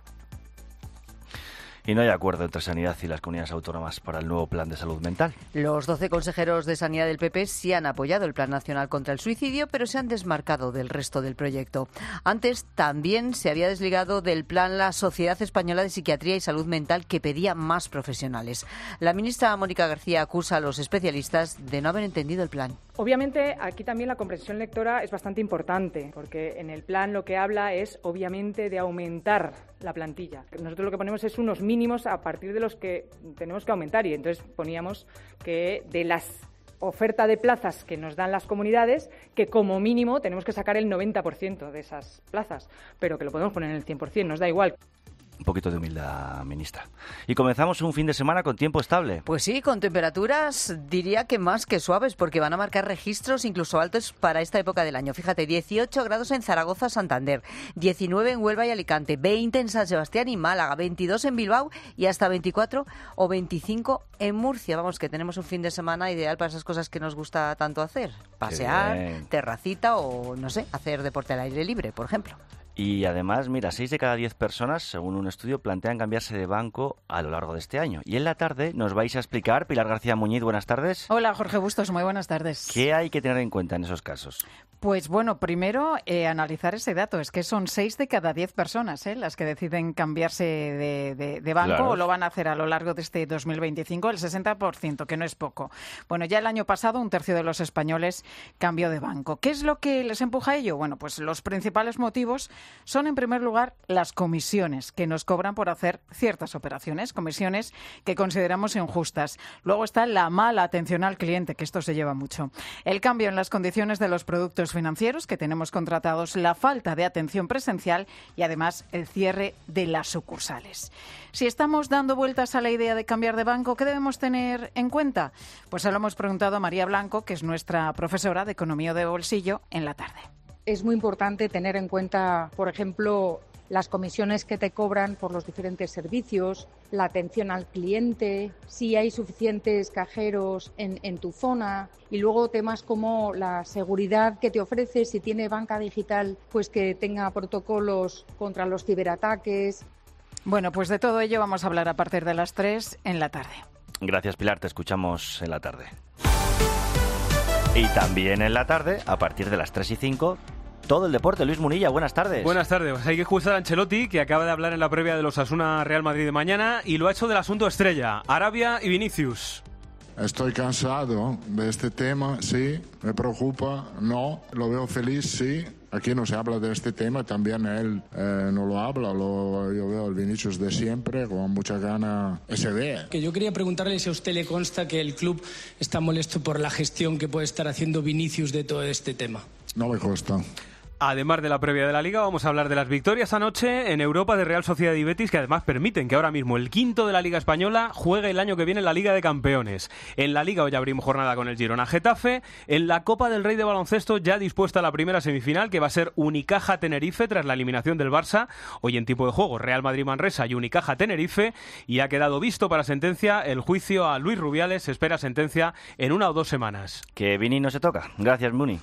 Speaker 1: Y no hay acuerdo entre Sanidad y las comunidades autónomas para el nuevo plan de salud mental.
Speaker 4: Los doce consejeros de Sanidad del P P sí han apoyado el Plan Nacional contra el Suicidio, pero se han desmarcado del resto del proyecto. Antes también se había desligado del plan la Sociedad Española de Psiquiatría y Salud Mental, que pedía más profesionales. La ministra Mónica García acusa a los especialistas de no haber entendido el plan.
Speaker 7: Obviamente, aquí también la comprensión lectora es bastante importante, porque en el plan lo que habla es, obviamente, de aumentar la plantilla. Nosotros lo que ponemos es unos mínimos a partir de los que tenemos que aumentar, y entonces poníamos que de las oferta de plazas que nos dan las comunidades, que como mínimo tenemos que sacar el noventa por ciento de esas plazas, pero que lo podemos poner en el cien por ciento, nos da igual.
Speaker 1: Un poquito de humildad, ministra. Y comenzamos un fin de semana con tiempo estable.
Speaker 4: Pues sí, con temperaturas diría que más que suaves, porque van a marcar registros incluso altos para esta época del año. Fíjate, dieciocho grados en Zaragoza, Santander, diecinueve en Huelva y Alicante, veinte en San Sebastián y Málaga, veintidós en Bilbao y hasta veinticuatro o veinticinco en Murcia. Vamos, que tenemos un fin de semana ideal para esas cosas que nos gusta tanto hacer. Pasear, terracita o, no sé, hacer deporte al aire libre, por ejemplo.
Speaker 1: Y además, mira, seis de cada diez personas, según un estudio, plantean cambiarse de banco a lo largo de este año. Y en la tarde nos vais a explicar, Pilar García Muñiz, buenas tardes.
Speaker 8: Hola, Jorge Bustos, muy buenas tardes.
Speaker 1: ¿Qué hay que tener en cuenta en esos casos?
Speaker 8: Pues bueno, primero eh, analizar ese dato. Es que son seis de cada diez personas eh, las que deciden cambiarse de, de, de banco, claro, o lo van a hacer a lo largo de este dos mil veinticinco, el sesenta por ciento, que no es poco. Bueno, ya el año pasado un tercio de los españoles cambió de banco. ¿Qué es lo que les empuja a ello? Bueno, pues los principales motivos son, en primer lugar, las comisiones que nos cobran por hacer ciertas operaciones, comisiones que consideramos injustas. Luego está la mala atención al cliente, que esto se lleva mucho. El cambio en las condiciones de los productos financieros que tenemos contratados, la falta de atención presencial y además el cierre de las sucursales. Si estamos dando vueltas a la idea de cambiar de banco, ¿qué debemos tener en cuenta? Pues se lo hemos preguntado a María Blanco, que es nuestra profesora de Economía de Bolsillo, en la tarde.
Speaker 9: Es muy importante tener en cuenta, por ejemplo, las comisiones que te cobran por los diferentes servicios, la atención al cliente, si hay suficientes cajeros en, en tu zona, y luego temas como la seguridad que te ofrece, si tiene banca digital, pues que tenga protocolos contra los ciberataques.
Speaker 8: Bueno, pues de todo ello vamos a hablar a partir de las tres en la tarde.
Speaker 1: Gracias, Pilar, te escuchamos en la tarde. Y también en la tarde, a partir de las tres y cinco, todo el deporte. Luis Munilla, buenas tardes.
Speaker 11: Buenas tardes. Pues hay que escuchar a Ancelotti, que acaba de hablar en la previa de los Osasuna Real Madrid de mañana, y lo ha hecho del asunto estrella, Arabia y Vinicius.
Speaker 17: Estoy cansado de este tema, sí. Me preocupa, no. Lo veo feliz, sí. Aquí no se habla de este tema, también él eh, no lo habla. Lo, yo veo al Vinicius de siempre, con mucha gana, se ve.
Speaker 18: Que yo quería preguntarle si a usted le consta que el club está molesto por la gestión que puede estar haciendo Vinicius de todo este tema.
Speaker 17: No me consta.
Speaker 11: Además de la previa de la Liga, vamos a hablar de las victorias anoche en Europa de Real Sociedad y Betis, que además permiten que ahora mismo el quinto de la Liga Española juegue el año que viene en la Liga de Campeones. En la Liga hoy abrimos jornada con el Girona Getafe. En la Copa del Rey de Baloncesto ya dispuesta la primera semifinal, que va a ser Unicaja Tenerife tras la eliminación del Barça. Hoy en tipo de juego Real Madrid Manresa y Unicaja Tenerife. Y ha quedado visto para sentencia el juicio a Luis Rubiales. Se espera sentencia en una o dos semanas.
Speaker 1: Que Vini no se toca. Gracias, Muni.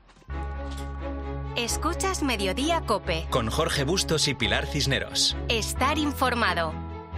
Speaker 3: Escuchas Mediodía COPE.
Speaker 5: Con Jorge Bustos y Pilar Cisneros.
Speaker 3: Estar informado.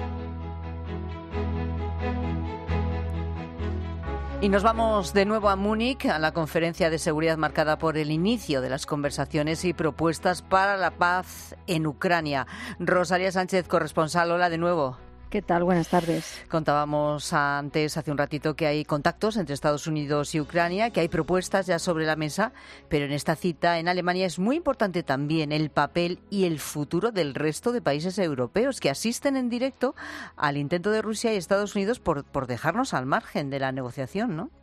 Speaker 4: Y nos vamos de nuevo a Múnich, a la conferencia de seguridad marcada por el inicio de las conversaciones y propuestas para la paz en Ucrania. Rosalía Sánchez, corresponsal, hola de nuevo.
Speaker 19: ¿Qué tal? Buenas tardes.
Speaker 4: Contábamos antes, hace un ratito, que hay contactos entre Estados Unidos y Ucrania, que hay propuestas ya sobre la mesa, pero en esta cita en Alemania es muy importante también el papel y el futuro del resto de países europeos que asisten en directo al intento de Rusia y Estados Unidos por, por dejarnos al margen de la negociación, ¿no?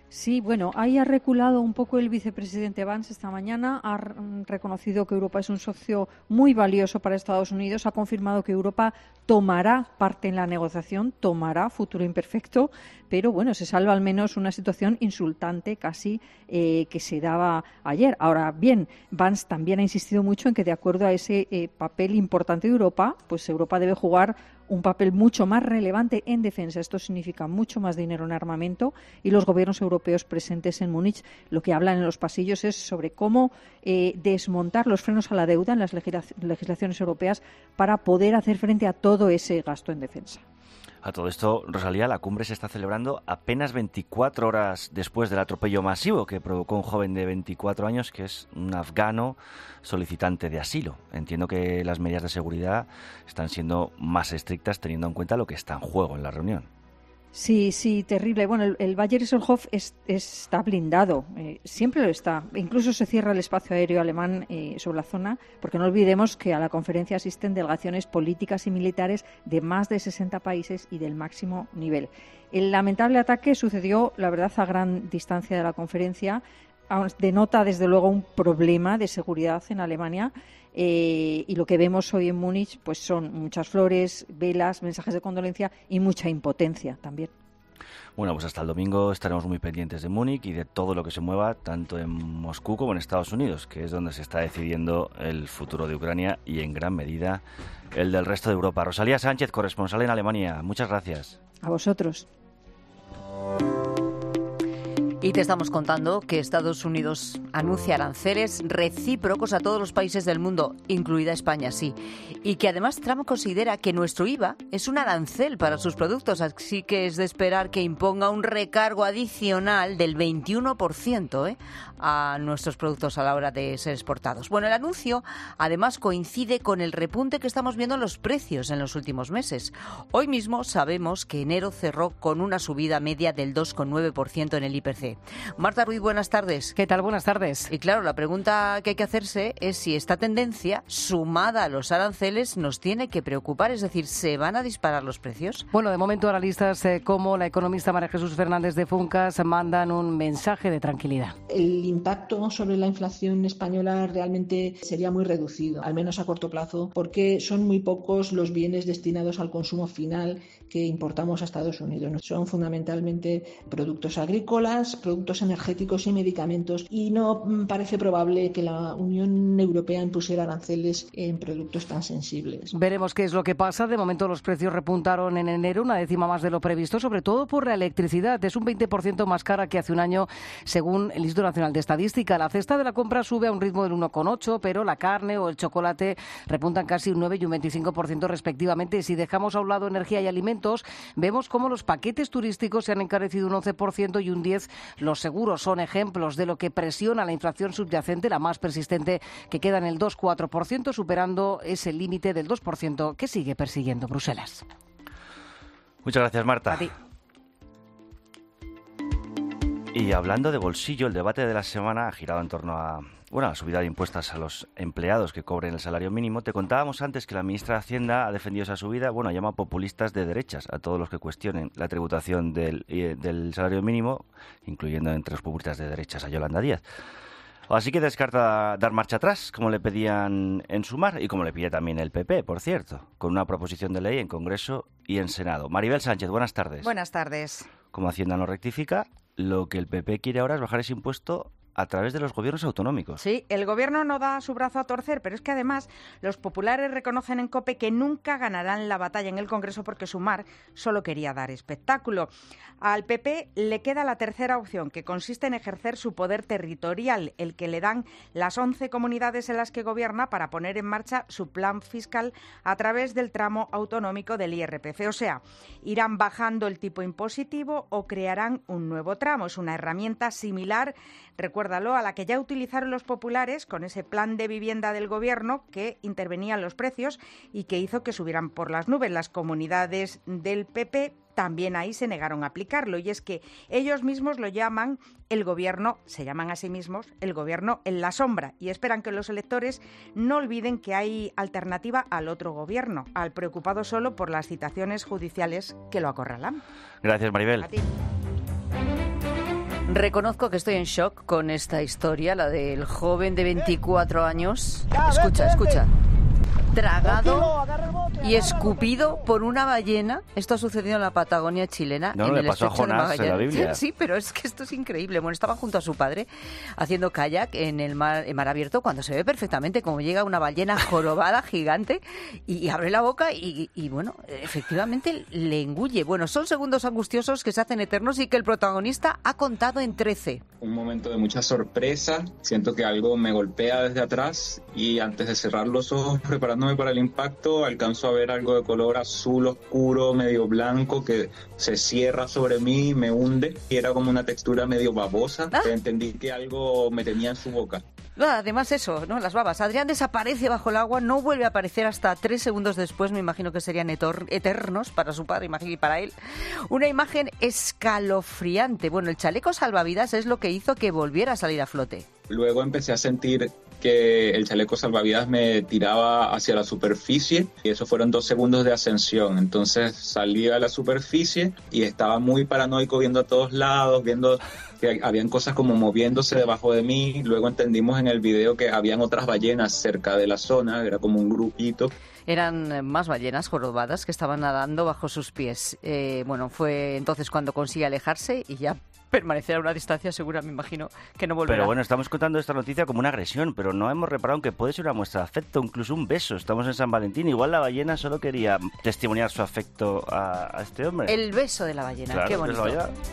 Speaker 9: Sí, bueno, ahí ha reculado un poco el vicepresidente Vance esta mañana, ha reconocido que Europa es un socio muy valioso para Estados Unidos, ha confirmado que Europa tomará parte en la negociación, tomará futuro imperfecto, pero bueno, se salva al menos una situación insultante casi eh, que se daba ayer. Ahora bien, Vance también ha insistido mucho en que de acuerdo a ese eh, papel importante de Europa, pues Europa debe jugar un papel mucho más relevante en defensa. Esto significa mucho más dinero en armamento y los gobiernos europeos presentes en Múnich lo que hablan en los pasillos es sobre cómo eh, desmontar los frenos a la deuda en las legisla- legislaciones europeas para poder hacer frente a todo ese gasto en defensa.
Speaker 1: A todo esto, Rosalía, la cumbre se está celebrando apenas veinticuatro horas después del atropello masivo que provocó un joven de veinticuatro años que es un afgano solicitante de asilo. Entiendo que las medidas de seguridad están siendo más estrictas teniendo en cuenta lo que está en juego en la reunión.
Speaker 9: Sí, sí, terrible. Bueno, el, el Bayer-Solhof es, está blindado, eh, siempre lo está. Incluso se cierra el espacio aéreo alemán eh, sobre la zona, porque no olvidemos que a la conferencia asisten delegaciones políticas y militares de más de sesenta países y del máximo nivel. El lamentable ataque sucedió, la verdad, a gran distancia de la conferencia. Denota, desde luego, un problema de seguridad en Alemania. Eh, y lo que vemos hoy en Múnich pues son muchas flores, velas, mensajes de condolencia y mucha impotencia también.
Speaker 1: Bueno, pues hasta el domingo estaremos muy pendientes de Múnich y de todo lo que se mueva tanto en Moscú como en Estados Unidos, que es donde se está decidiendo el futuro de Ucrania y en gran medida el del resto de Europa. Rosalía Sánchez, corresponsal en Alemania, muchas gracias.
Speaker 9: A vosotros.
Speaker 4: Y te estamos contando que Estados Unidos anuncia aranceles recíprocos a todos los países del mundo, incluida España, sí. Y que además Trump considera que nuestro I V A es un arancel para sus productos, así que es de esperar que imponga un recargo adicional del veintiuno por ciento ¿eh? a nuestros productos a la hora de ser exportados. Bueno, el anuncio además coincide con el repunte que estamos viendo en los precios en los últimos meses. Hoy mismo sabemos que enero cerró con una subida media del dos coma nueve por ciento en el I P C. Marta Ruiz, buenas tardes.
Speaker 8: ¿Qué tal? Buenas tardes.
Speaker 4: Y claro, la pregunta que hay que hacerse es si esta tendencia, sumada a los aranceles, nos tiene que preocupar, es decir, ¿se van a disparar los precios?
Speaker 8: Bueno, de momento analistas eh, como la economista María Jesús Fernández de Funcas mandan un mensaje de tranquilidad.
Speaker 10: El impacto sobre la inflación española realmente sería muy reducido, al menos a corto plazo, porque son muy pocos los bienes destinados al consumo final que importamos a Estados Unidos. Son fundamentalmente productos agrícolas, productos energéticos y medicamentos, y no parece probable que la Unión Europea impusiera aranceles en productos tan sensibles.
Speaker 8: Veremos qué es lo que pasa. De momento los precios repuntaron en enero, una décima más de lo previsto, sobre todo por la electricidad. Es un veinte por ciento más cara que hace un año, según el Instituto Nacional de Estadística. La cesta de la compra sube a un ritmo del uno coma ocho, pero la carne o el chocolate repuntan casi un nueve y un veinticinco por ciento respectivamente. Si dejamos a un lado energía y alimentos, vemos cómo los paquetes turísticos se han encarecido un once por ciento y un diez por ciento los seguros. Son ejemplos de lo que presiona la inflación subyacente, la más persistente, que queda en el dos coma cuatro por ciento, superando ese límite del dos por ciento que sigue persiguiendo Bruselas.
Speaker 1: Muchas gracias, Marta.
Speaker 8: A ti.
Speaker 1: Y hablando de bolsillo, el debate de la semana ha girado en torno a bueno, la subida de impuestos a los empleados que cobren el salario mínimo. Te contábamos antes que la ministra de Hacienda ha defendido esa subida, bueno, llama populistas de derechas a todos los que cuestionen la tributación del, del salario mínimo, incluyendo entre los populistas de derechas a Yolanda Díaz. Así que descarta dar marcha atrás, como le pedían en Sumar y como le pide también el P P, por cierto, con una proposición de ley en Congreso y en Senado. Maribel Sánchez, buenas tardes.
Speaker 12: Buenas tardes.
Speaker 1: Como Hacienda no rectifica, lo que el P P quiere ahora es bajar ese impuesto a través de los gobiernos autonómicos.
Speaker 12: Sí, el gobierno no da su brazo a torcer, pero es que además los populares reconocen en COPE que nunca ganarán la batalla en el Congreso porque Sumar solo quería dar espectáculo. Al P P le queda la tercera opción, que consiste en ejercer su poder territorial, el que le dan las once comunidades en las que gobierna para poner en marcha su plan fiscal a través del tramo autonómico del I R P F. O sea, irán bajando el tipo impositivo o crearán un nuevo tramo. Es una herramienta similar, recuérdalo, a la que ya utilizaron los populares con ese plan de vivienda del gobierno que intervenía en los precios y que hizo que subieran por las nubes. Las comunidades del P P también ahí se negaron a aplicarlo, y es que ellos mismos lo llaman el gobierno, se llaman a sí mismos el gobierno en la sombra, y esperan que los electores no olviden que hay alternativa al otro gobierno, al preocupado solo por las citaciones judiciales que lo acorralan.
Speaker 1: Gracias, Maribel.
Speaker 12: A ti.
Speaker 4: Reconozco que estoy en shock con esta historia, la del joven de veinticuatro años. Escucha, escucha. Tragado y escupido por una ballena. Esto ha sucedido en la Patagonia chilena.
Speaker 1: No,
Speaker 4: en
Speaker 1: le
Speaker 4: el
Speaker 1: pasó a
Speaker 4: estrecho de
Speaker 1: Jonás en la
Speaker 4: Magallanes.
Speaker 1: Biblia.
Speaker 4: Sí, pero es que esto es increíble. Bueno, estaba junto a su padre haciendo kayak en el mar, en mar abierto cuando se ve perfectamente cómo llega una ballena jorobada gigante y, y abre la boca y, y, bueno, efectivamente le engulle. Bueno, son segundos angustiosos que se hacen eternos y que el protagonista ha contado en trece.
Speaker 13: Un momento de mucha sorpresa. Siento que algo me golpea desde atrás y antes de cerrar los ojos preparándome para el impacto, alcanzo a ver algo de color azul oscuro, medio blanco, que se cierra sobre mí, me hunde, y era como una textura medio babosa. ¿Ah? Entendí que algo me tenía en su boca.
Speaker 4: Además eso, ¿no? Las babas. Adrián desaparece bajo el agua, no vuelve a aparecer hasta tres segundos después. Me imagino que serían etor- eternos para su padre, imagino, y para él. Una imagen escalofriante. Bueno, el chaleco salvavidas es lo que hizo que volviera a salir a flote.
Speaker 13: Luego empecé a sentir que el chaleco salvavidas me tiraba hacia la superficie y eso fueron dos segundos de ascensión. Entonces salí a la superficie y estaba muy paranoico viendo a todos lados, viendo que habían cosas como moviéndose debajo de mí. Luego entendimos en el video que habían otras ballenas cerca de la zona, era como un grupito.
Speaker 4: Eran más ballenas jorobadas que estaban nadando bajo sus pies. Eh, bueno, fue entonces cuando consigue alejarse y ya permanecerá a una distancia segura, me imagino, que no volverá.
Speaker 1: Pero bueno, estamos contando esta noticia como una agresión, pero no hemos reparado en que puede ser una muestra de afecto, incluso un beso. Estamos en San Valentín, igual la ballena solo quería testimoniar su afecto a, a este hombre.
Speaker 4: El beso de la ballena,
Speaker 1: claro,
Speaker 4: qué bonito.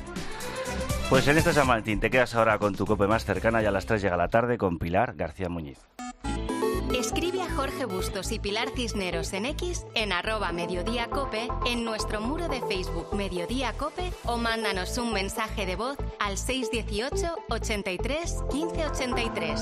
Speaker 1: Pues en este San Valentín te quedas ahora con tu cope más cercana y a las tres llega la tarde con Pilar García Muñiz.
Speaker 3: Escribe a Jorge Bustos y Pilar Cisneros en X, en arroba Mediodía Cope, en nuestro muro de Facebook Mediodía Cope o mándanos un mensaje de voz al seis dieciocho, ochenta y tres, quince ochenta y tres.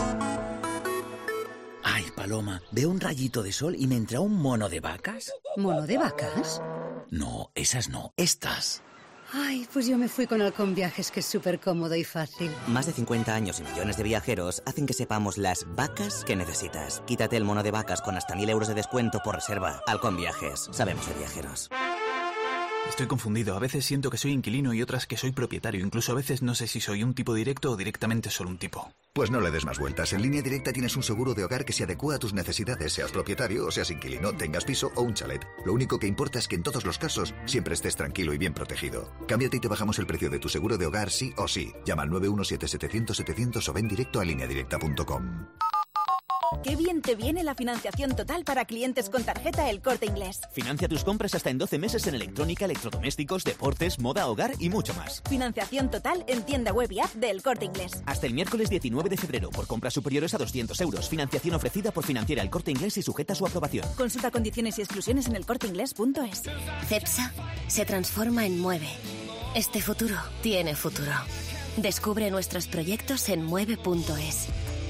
Speaker 14: Ay, Paloma, veo un rayito de sol y me entra un mono de vacas.
Speaker 15: ¿Mono de vacas?
Speaker 14: No, esas no, estas.
Speaker 15: Ay, pues yo me fui con Halcón Viajes, que es súper cómodo y fácil.
Speaker 16: Más de cincuenta años y millones de viajeros hacen que sepamos las vacas que necesitas. Quítate el mono de vacas con hasta mil euros de descuento por reserva. Halcón Viajes. Sabemos de viajeros.
Speaker 20: Estoy confundido. A veces siento que soy inquilino y otras que soy propietario. Incluso a veces no sé si soy un tipo directo o directamente solo un tipo.
Speaker 22: Pues no le des más vueltas. En Línea Directa tienes un seguro de hogar que se adecúa a tus necesidades, seas propietario o seas inquilino, tengas piso o un chalet. Lo único que importa es que en todos los casos siempre estés tranquilo y bien protegido. Cámbiate y te bajamos el precio de tu seguro de hogar sí o sí. Llama al nueve uno siete, setecientos, setecientos o ven directo a línea directa punto com.
Speaker 23: ¡Qué bien te viene la financiación total para clientes con tarjeta El Corte Inglés!
Speaker 34: Financia tus compras hasta en doce meses en electrónica, electrodomésticos, deportes, moda, hogar y mucho más.
Speaker 23: Financiación total en tienda web y app de El Corte Inglés.
Speaker 34: Hasta el miércoles diecinueve de febrero por compras superiores a doscientos euros. Financiación ofrecida por Financiera El Corte Inglés y sujeta a su aprobación.
Speaker 23: Consulta condiciones y exclusiones en elcorteinglés punto es.
Speaker 24: CEPSA se transforma en Mueve. Este futuro tiene futuro. Descubre nuestros proyectos en mueve punto es.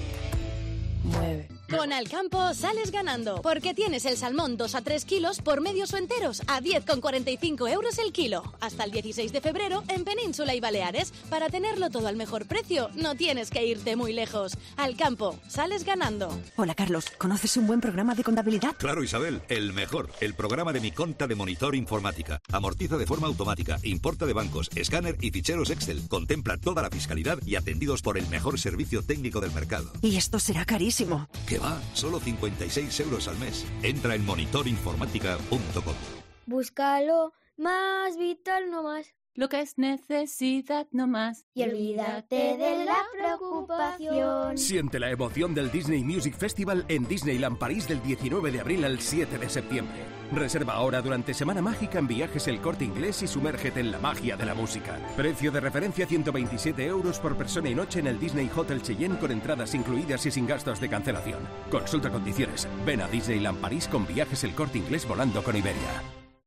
Speaker 23: Mueve.
Speaker 25: Con Alcampo sales ganando, porque tienes el salmón dos a tres kilos por medios o enteros a diez con cuarenta y cinco euros el kilo. Hasta el dieciséis de febrero en Península y Baleares. Para tenerlo todo al mejor precio, no tienes que irte muy lejos. Alcampo, sales ganando.
Speaker 26: Hola Carlos, ¿conoces un buen programa de contabilidad?
Speaker 27: Claro Isabel, el mejor, el programa de Mi Conta de Monitor Informática. Amortiza de forma automática, importa de bancos, escáner y ficheros Excel. Contempla toda la fiscalidad y atendidos por el mejor servicio técnico del mercado.
Speaker 26: Y esto será carísimo.
Speaker 27: ¿Qué va? Solo cincuenta y seis euros al mes. Entra en monitor informática punto com.
Speaker 33: Búscalo más vital, no más.
Speaker 28: Lo que es necesidad, no más.
Speaker 33: Y olvídate de la preocupación.
Speaker 29: Siente la emoción del Disney Music Festival en Disneyland París del diecinueve de abril al siete de septiembre. Reserva ahora durante Semana Mágica en Viajes El Corte Inglés y sumérgete en la magia de la música. Precio de referencia ciento veintisiete euros por persona y noche en el Disney Hotel Cheyenne con entradas incluidas y sin gastos de cancelación. Consulta condiciones. Ven a Disneyland París con Viajes El Corte Inglés volando con Iberia.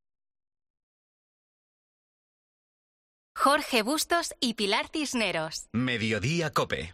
Speaker 3: Jorge Bustos y Pilar Cisneros.
Speaker 5: Mediodía Cope.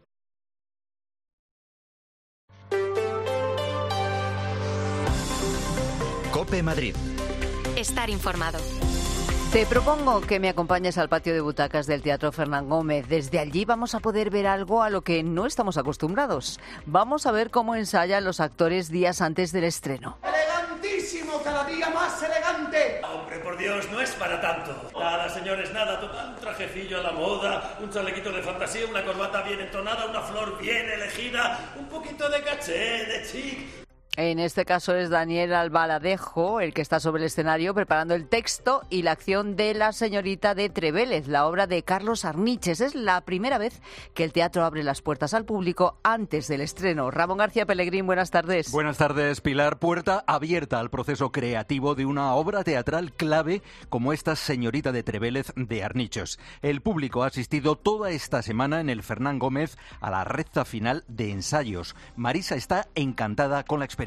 Speaker 5: Cope Madrid.
Speaker 3: Estar informado.
Speaker 4: Te propongo que me acompañes al patio de butacas del Teatro Fernán Gómez. Desde allí vamos a poder ver algo a lo que no estamos acostumbrados. Vamos a ver cómo ensayan los actores días antes del estreno.
Speaker 30: ¡Elegantísimo!
Speaker 2: guapísimo, cada día más elegante.
Speaker 6: Hombre, por Dios, no es para tanto. Nada, señores, nada. Total, un trajecillo a la moda, un chalequito de fantasía, una corbata bien entonada, una flor bien elegida, un poquito de caché, de chic.
Speaker 4: En este caso es Daniel Albaladejo el que está sobre el escenario preparando el texto y la acción de La señorita de Trevélez, la obra de Carlos Arniches. Es la primera vez que el teatro abre las puertas al público antes del estreno. Ramón García Pellegrín, buenas tardes.
Speaker 7: Buenas tardes, Pilar. Puerta abierta al proceso creativo de una obra teatral clave como esta Señorita de Trevélez de Arniches. El público ha asistido toda esta semana en el Fernán Gómez a la recta final de ensayos. Marisa está encantada con la experiencia.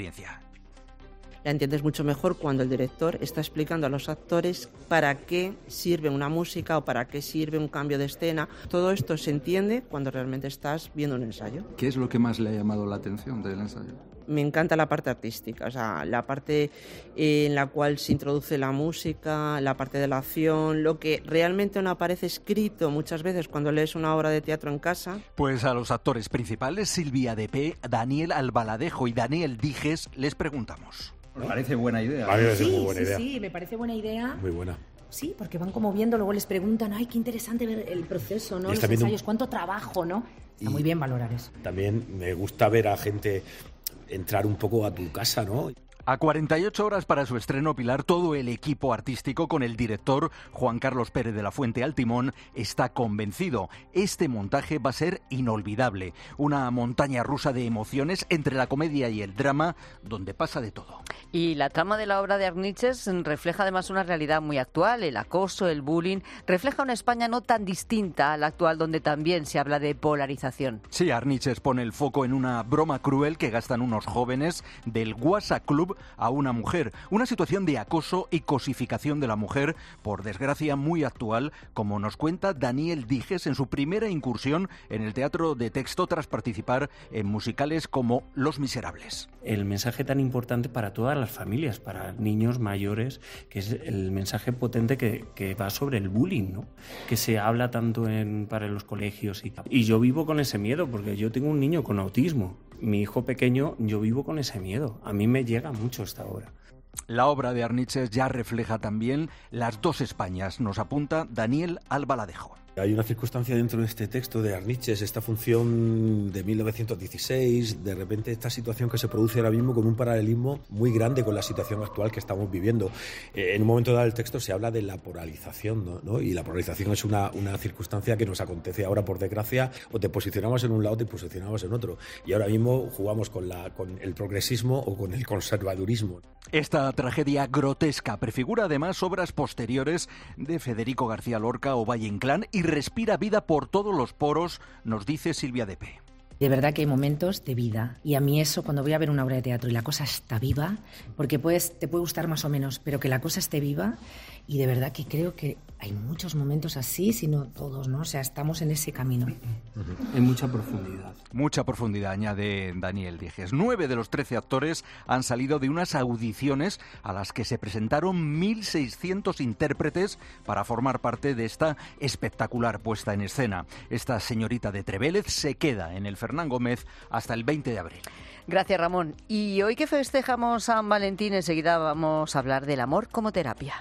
Speaker 8: La entiendes mucho mejor cuando el director está explicando a los actores para qué sirve una música o para qué sirve un cambio de escena. Todo esto se entiende cuando realmente estás viendo un ensayo.
Speaker 9: ¿Qué es lo que más le ha llamado la atención del ensayo?
Speaker 8: Me encanta la parte artística, o sea, la parte en la cual se introduce la música, la parte de la acción, lo que realmente no aparece escrito muchas veces cuando lees una obra de teatro en casa.
Speaker 7: Pues a los actores principales, Silvia Depé, Daniel Albaladejo y Daniel Dijes, les preguntamos.
Speaker 9: Me parece buena idea.
Speaker 10: A mí me parece
Speaker 11: sí,
Speaker 10: muy buena
Speaker 11: sí,
Speaker 10: idea.
Speaker 11: Sí, me parece buena idea.
Speaker 10: Muy buena.
Speaker 11: Sí, porque van como viendo, luego les preguntan, ay, qué interesante ver el proceso, ¿no? Los ensayos, un... cuánto trabajo, ¿no? Está y muy bien valorar eso.
Speaker 10: También me gusta ver a gente entrar un poco a tu casa, ¿no?
Speaker 7: A cuarenta y ocho horas para su estreno, Pilar, todo el equipo artístico con el director Juan Carlos Pérez de la Fuente al timón está convencido. Este montaje va a ser inolvidable. Una montaña rusa de emociones entre la comedia y el drama, donde pasa de todo.
Speaker 4: Y la trama de la obra de Arniches refleja además una realidad muy actual, el acoso, el bullying. Refleja una España no tan distinta a la actual, donde también se habla de polarización.
Speaker 7: Sí, Arniches pone el foco en una broma cruel que gastan unos jóvenes del WhatsApp Club a una mujer. Una situación de acoso y cosificación de la mujer, por desgracia muy actual, como nos cuenta Daniel Dijes en su primera incursión en el teatro de texto tras participar en musicales como Los Miserables.
Speaker 17: El mensaje tan importante para todas las familias, para niños mayores, que es el mensaje potente que, que va sobre el bullying, ¿no? Que se habla tanto en, para los colegios. Y, y yo vivo con ese miedo, porque yo tengo un niño con autismo. Mi hijo pequeño, yo vivo con ese miedo. A mí me llega mucho esta obra.
Speaker 7: La obra de Arniches ya refleja también las dos Españas, nos apunta Daniel Albaladejo.
Speaker 10: Hay una circunstancia dentro de este texto de Arniches, esta función de mil novecientos dieciséis, de repente esta situación que se produce ahora mismo con un paralelismo muy grande con la situación actual que estamos viviendo. Eh, en un momento dado del texto se habla de la polarización, ¿no? ¿no? Y la polarización es una, una circunstancia que nos acontece ahora, por desgracia, o te posicionamos en un lado o te posicionamos en otro. Y ahora mismo jugamos con, la, con el progresismo o con el conservadurismo.
Speaker 7: Esta tragedia grotesca prefigura además obras posteriores de Federico García Lorca o Valle Inclán y respira vida por todos los poros, nos dice Silvia Depé.
Speaker 11: De verdad que hay momentos de vida y a mí eso, cuando voy a ver una obra de teatro y la cosa está viva, porque puedes, te puede gustar más o menos, pero que la cosa esté viva, y de verdad que creo que hay muchos momentos así, si no todos, ¿no? O sea, estamos en ese camino.
Speaker 17: Hay mucha profundidad.
Speaker 7: Mucha profundidad, añade Daniel Dijes. Nueve de los trece actores han salido de unas audiciones a las que se presentaron mil seiscientos intérpretes para formar parte de esta espectacular puesta en escena. Esta Señorita de Trevélez se queda en el Fernán Gómez hasta el veinte de abril.
Speaker 4: Gracias, Ramón. Y hoy que festejamos San Valentín, enseguida vamos a hablar del amor como terapia.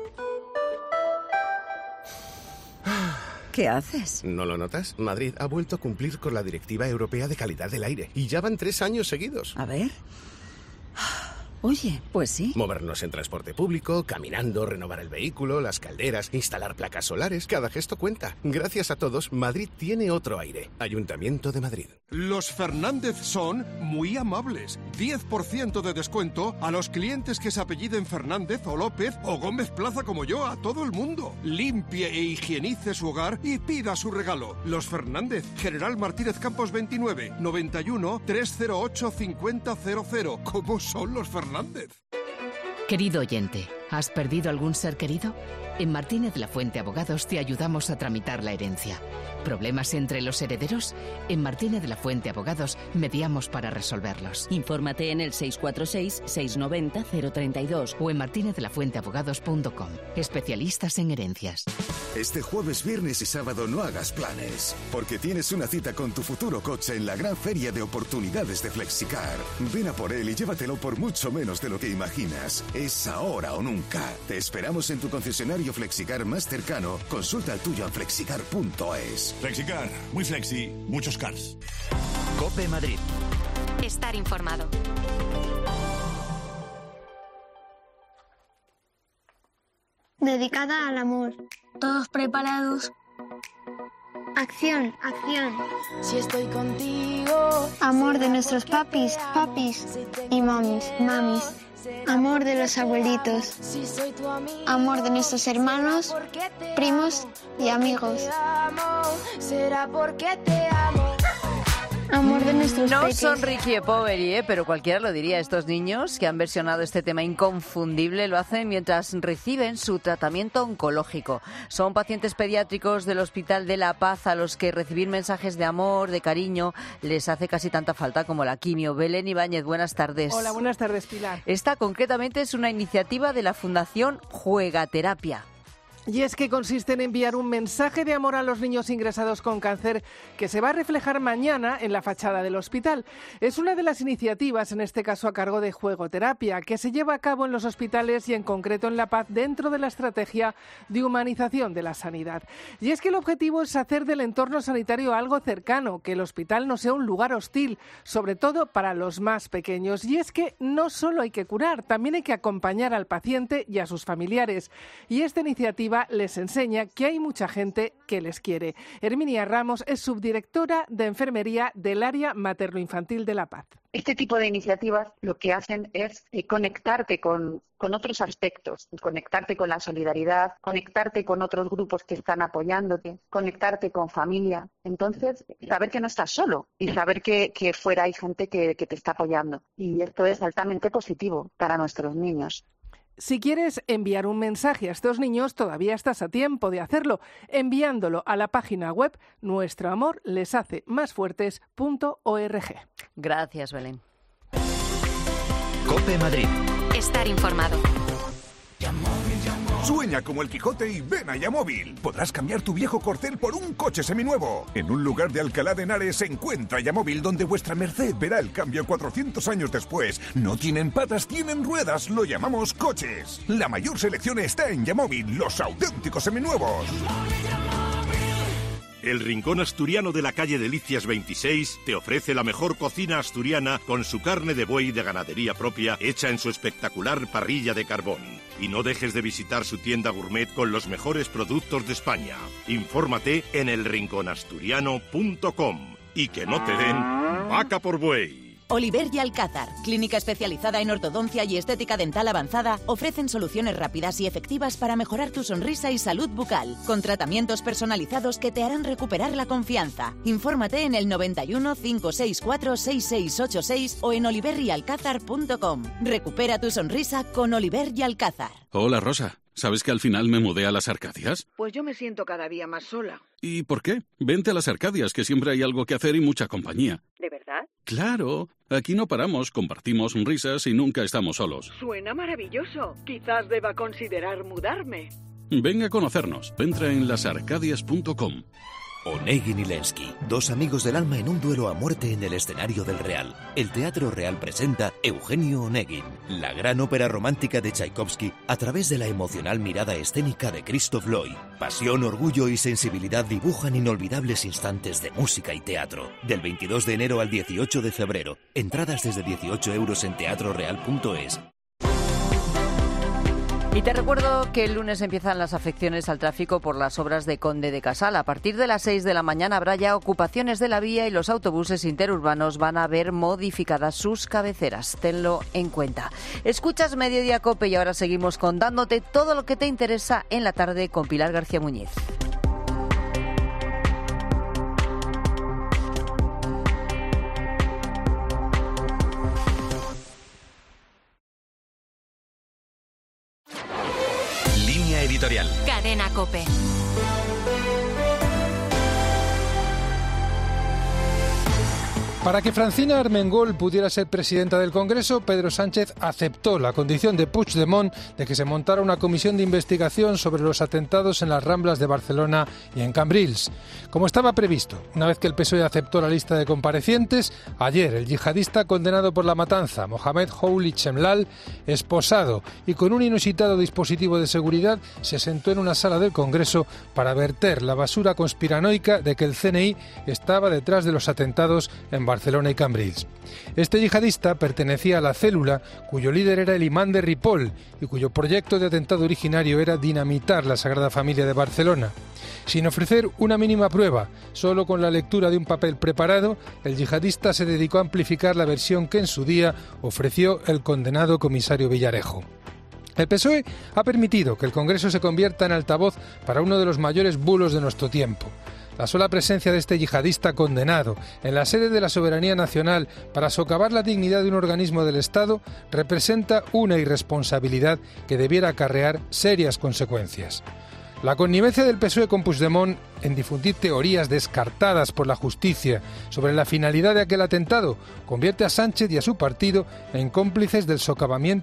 Speaker 26: ¿Qué haces?
Speaker 18: ¿No lo notas? Madrid ha vuelto a cumplir con la Directiva Europea de Calidad del Aire y ya van tres años seguidos.
Speaker 26: A ver... Oye, pues sí.
Speaker 18: Movernos en transporte público, caminando, renovar el vehículo, las calderas, instalar placas solares, cada gesto cuenta. Gracias a todos, Madrid tiene otro aire. Ayuntamiento de Madrid.
Speaker 19: Los Fernández son muy amables. diez por ciento de descuento a los clientes que se apelliden Fernández o López o Gómez Plaza como yo, a todo el mundo. Limpie e higienice su hogar y pida su regalo. Los Fernández, General Martínez Campos veintinueve, noventa y uno, trescientos ocho, cincuenta cero cero. ¿Cómo son los Fernández?
Speaker 21: Querido oyente,
Speaker 1: ¿Has perdido algún ser querido? En Martínez La Fuente Abogados te ayudamos a tramitar la herencia. ¿Problemas entre los herederos? En Martínez La Fuente Abogados mediamos para resolverlos.
Speaker 12: Infórmate en el seis cuatro seis, seis nueve cero, cero tres dos
Speaker 1: o en martinez la fuente abogados punto com. Especialistas en herencias.
Speaker 13: Este jueves, viernes y sábado no hagas planes, porque tienes una cita con tu futuro coche en la gran feria de oportunidades de Flexicar. Ven a por él y llévatelo por mucho menos de lo que imaginas. Es ahora o nunca. Te esperamos en tu concesionario Flexicar más cercano. Consulta el tuyo en flexicar punto es.
Speaker 14: Flexicar, muy flexi, muchos cars.
Speaker 5: COPE Madrid.
Speaker 3: Estar informado.
Speaker 33: Dedicada al amor.
Speaker 15: ¿Todos preparados?
Speaker 33: Acción, acción.
Speaker 15: Si estoy contigo.
Speaker 33: Amor de nuestros papis, papis y mamis, mamis. Amor de los abuelitos. Amor de nuestros hermanos, primos y amigos.
Speaker 15: Será porque te amo.
Speaker 33: Amor de nuestros
Speaker 4: No
Speaker 33: peques.
Speaker 4: son Ricky y Poveri, ¿eh? Pero cualquiera lo diría. Estos niños que han versionado este tema inconfundible lo hacen mientras reciben su tratamiento oncológico. Son pacientes pediátricos del Hospital de la Paz a los que recibir mensajes de amor, de cariño, les hace casi tanta falta como la quimio. Belén Ibáñez, buenas tardes.
Speaker 16: Hola, buenas tardes, Pilar.
Speaker 4: Esta concretamente es una iniciativa de la Fundación Juegaterapia.
Speaker 16: Y es que consiste en enviar un mensaje de amor a los niños ingresados con cáncer que se va a reflejar mañana en la fachada del hospital. Es una de las iniciativas, en este caso a cargo de Juegoterapia, que se lleva a cabo en los hospitales y en concreto en La Paz dentro de la estrategia de humanización de la sanidad. Y es que el objetivo es hacer del entorno sanitario algo cercano, que el hospital no sea un lugar hostil, sobre todo para los más pequeños. Y es que no solo hay que curar, también hay que acompañar al paciente y a sus familiares. Y esta iniciativa les enseña que hay mucha gente que les quiere. Herminia Ramos es subdirectora de enfermería del área materno-infantil de La Paz.
Speaker 20: Este tipo de iniciativas lo que hacen es eh, conectarte con, con otros aspectos, conectarte con la solidaridad, conectarte con otros grupos que están apoyándote, conectarte con familia. Entonces, saber que no estás solo y saber que, que fuera hay gente que, que te está apoyando. Y esto es altamente positivo para nuestros niños.
Speaker 16: Si quieres enviar un mensaje a estos niños, todavía estás a tiempo de hacerlo, enviándolo a la página web nuestro amor les hace más fuertes punto org.
Speaker 4: Gracias, Belén.
Speaker 5: COPE Madrid.
Speaker 3: Estar informado.
Speaker 19: Sueña como el Quijote y ven a Yamóvil. Podrás cambiar tu viejo Corcel por un coche seminuevo. En un lugar de Alcalá de Henares se encuentra Yamóvil, donde vuestra merced verá el cambio cuatrocientos años después. No tienen patas, tienen ruedas. Lo llamamos coches. La mayor selección está en Yamóvil, los auténticos seminuevos.
Speaker 21: El Rincón Asturiano de la calle Delicias veintiséis te ofrece la mejor cocina asturiana con su carne de buey de ganadería propia hecha en su espectacular parrilla de carbón. Y no dejes de visitar su tienda gourmet con los mejores productos de España. Infórmate en el rincón asturiano punto com y que no te den vaca por buey.
Speaker 23: Oliver y Alcázar, clínica especializada en ortodoncia y estética dental avanzada, ofrecen soluciones rápidas y efectivas para mejorar tu sonrisa y salud bucal, con tratamientos personalizados que te harán recuperar la confianza. Infórmate en el noventa y uno, cinco seis cuatro, seis seis ocho seis o en oliver y alcázar punto com. Recupera tu sonrisa con Oliver y Alcázar.
Speaker 22: Hola, Rosa. ¿Sabes que al final me mudé a las Arcadias?
Speaker 24: Pues yo me siento cada día más sola.
Speaker 22: ¿Y por qué? Vente a las Arcadias, que siempre hay algo que hacer y mucha compañía.
Speaker 24: ¿De verdad?
Speaker 22: ¡Claro! Aquí no paramos, compartimos risas y nunca estamos solos.
Speaker 24: Suena maravilloso. Quizás deba considerar mudarme.
Speaker 22: Ven a conocernos. Entra en las arcadias punto com.
Speaker 30: Onegin y Lenski, dos amigos del alma en un duelo a muerte en el escenario del Real. El Teatro Real presenta Eugenio Onegin, la gran ópera romántica de Tchaikovsky a través de la emocional mirada escénica de Christoph Loy. Pasión, orgullo y sensibilidad dibujan inolvidables instantes de música y teatro. Del veintidós de enero al dieciocho de febrero. Entradas desde dieciocho euros en teatro real punto es.
Speaker 4: Y te recuerdo que el lunes empiezan las afecciones al tráfico por las obras de Conde de Casal. A partir de las seis de la mañana habrá ya ocupaciones de la vía y los autobuses interurbanos van a ver modificadas sus cabeceras. Tenlo en cuenta. Escuchas Mediodía COPE y ahora seguimos contándote todo lo que te interesa en la tarde con Pilar García Muñiz.
Speaker 5: editorial.
Speaker 3: Cadena COPE.
Speaker 2: Para que Francina Armengol pudiera ser presidenta del Congreso, Pedro Sánchez aceptó la condición de Puigdemont de que se montara una comisión de investigación sobre los atentados en las Ramblas de Barcelona y en Cambrils. Como estaba previsto, una vez que el P S O E aceptó la lista de comparecientes, ayer el yihadista condenado por la matanza, Mohamed Houli Chemlal, esposado y con un inusitado dispositivo de seguridad, se sentó en una sala del Congreso para verter la basura conspiranoica de que el C N I estaba detrás de los atentados en Barcelona. Barcelona y Cambrils. Este yihadista pertenecía a la célula cuyo líder era el imán de Ripoll y cuyo proyecto de atentado originario era dinamitar la Sagrada Familia de Barcelona. Sin ofrecer una mínima prueba, solo con la lectura de un papel preparado, el yihadista se dedicó a amplificar la versión que en su día ofreció el condenado comisario Villarejo. El P S O E ha permitido que el Congreso se convierta en altavoz para uno de los mayores bulos de nuestro tiempo. La sola presencia de este yihadista condenado en la sede de la soberanía nacional para socavar la dignidad de un organismo del Estado representa una irresponsabilidad que debiera acarrear serias consecuencias. La connivencia del P S O E con Puigdemont en difundir teorías descartadas por la justicia sobre la finalidad de aquel atentado convierte a Sánchez y a su partido en cómplices del socavamiento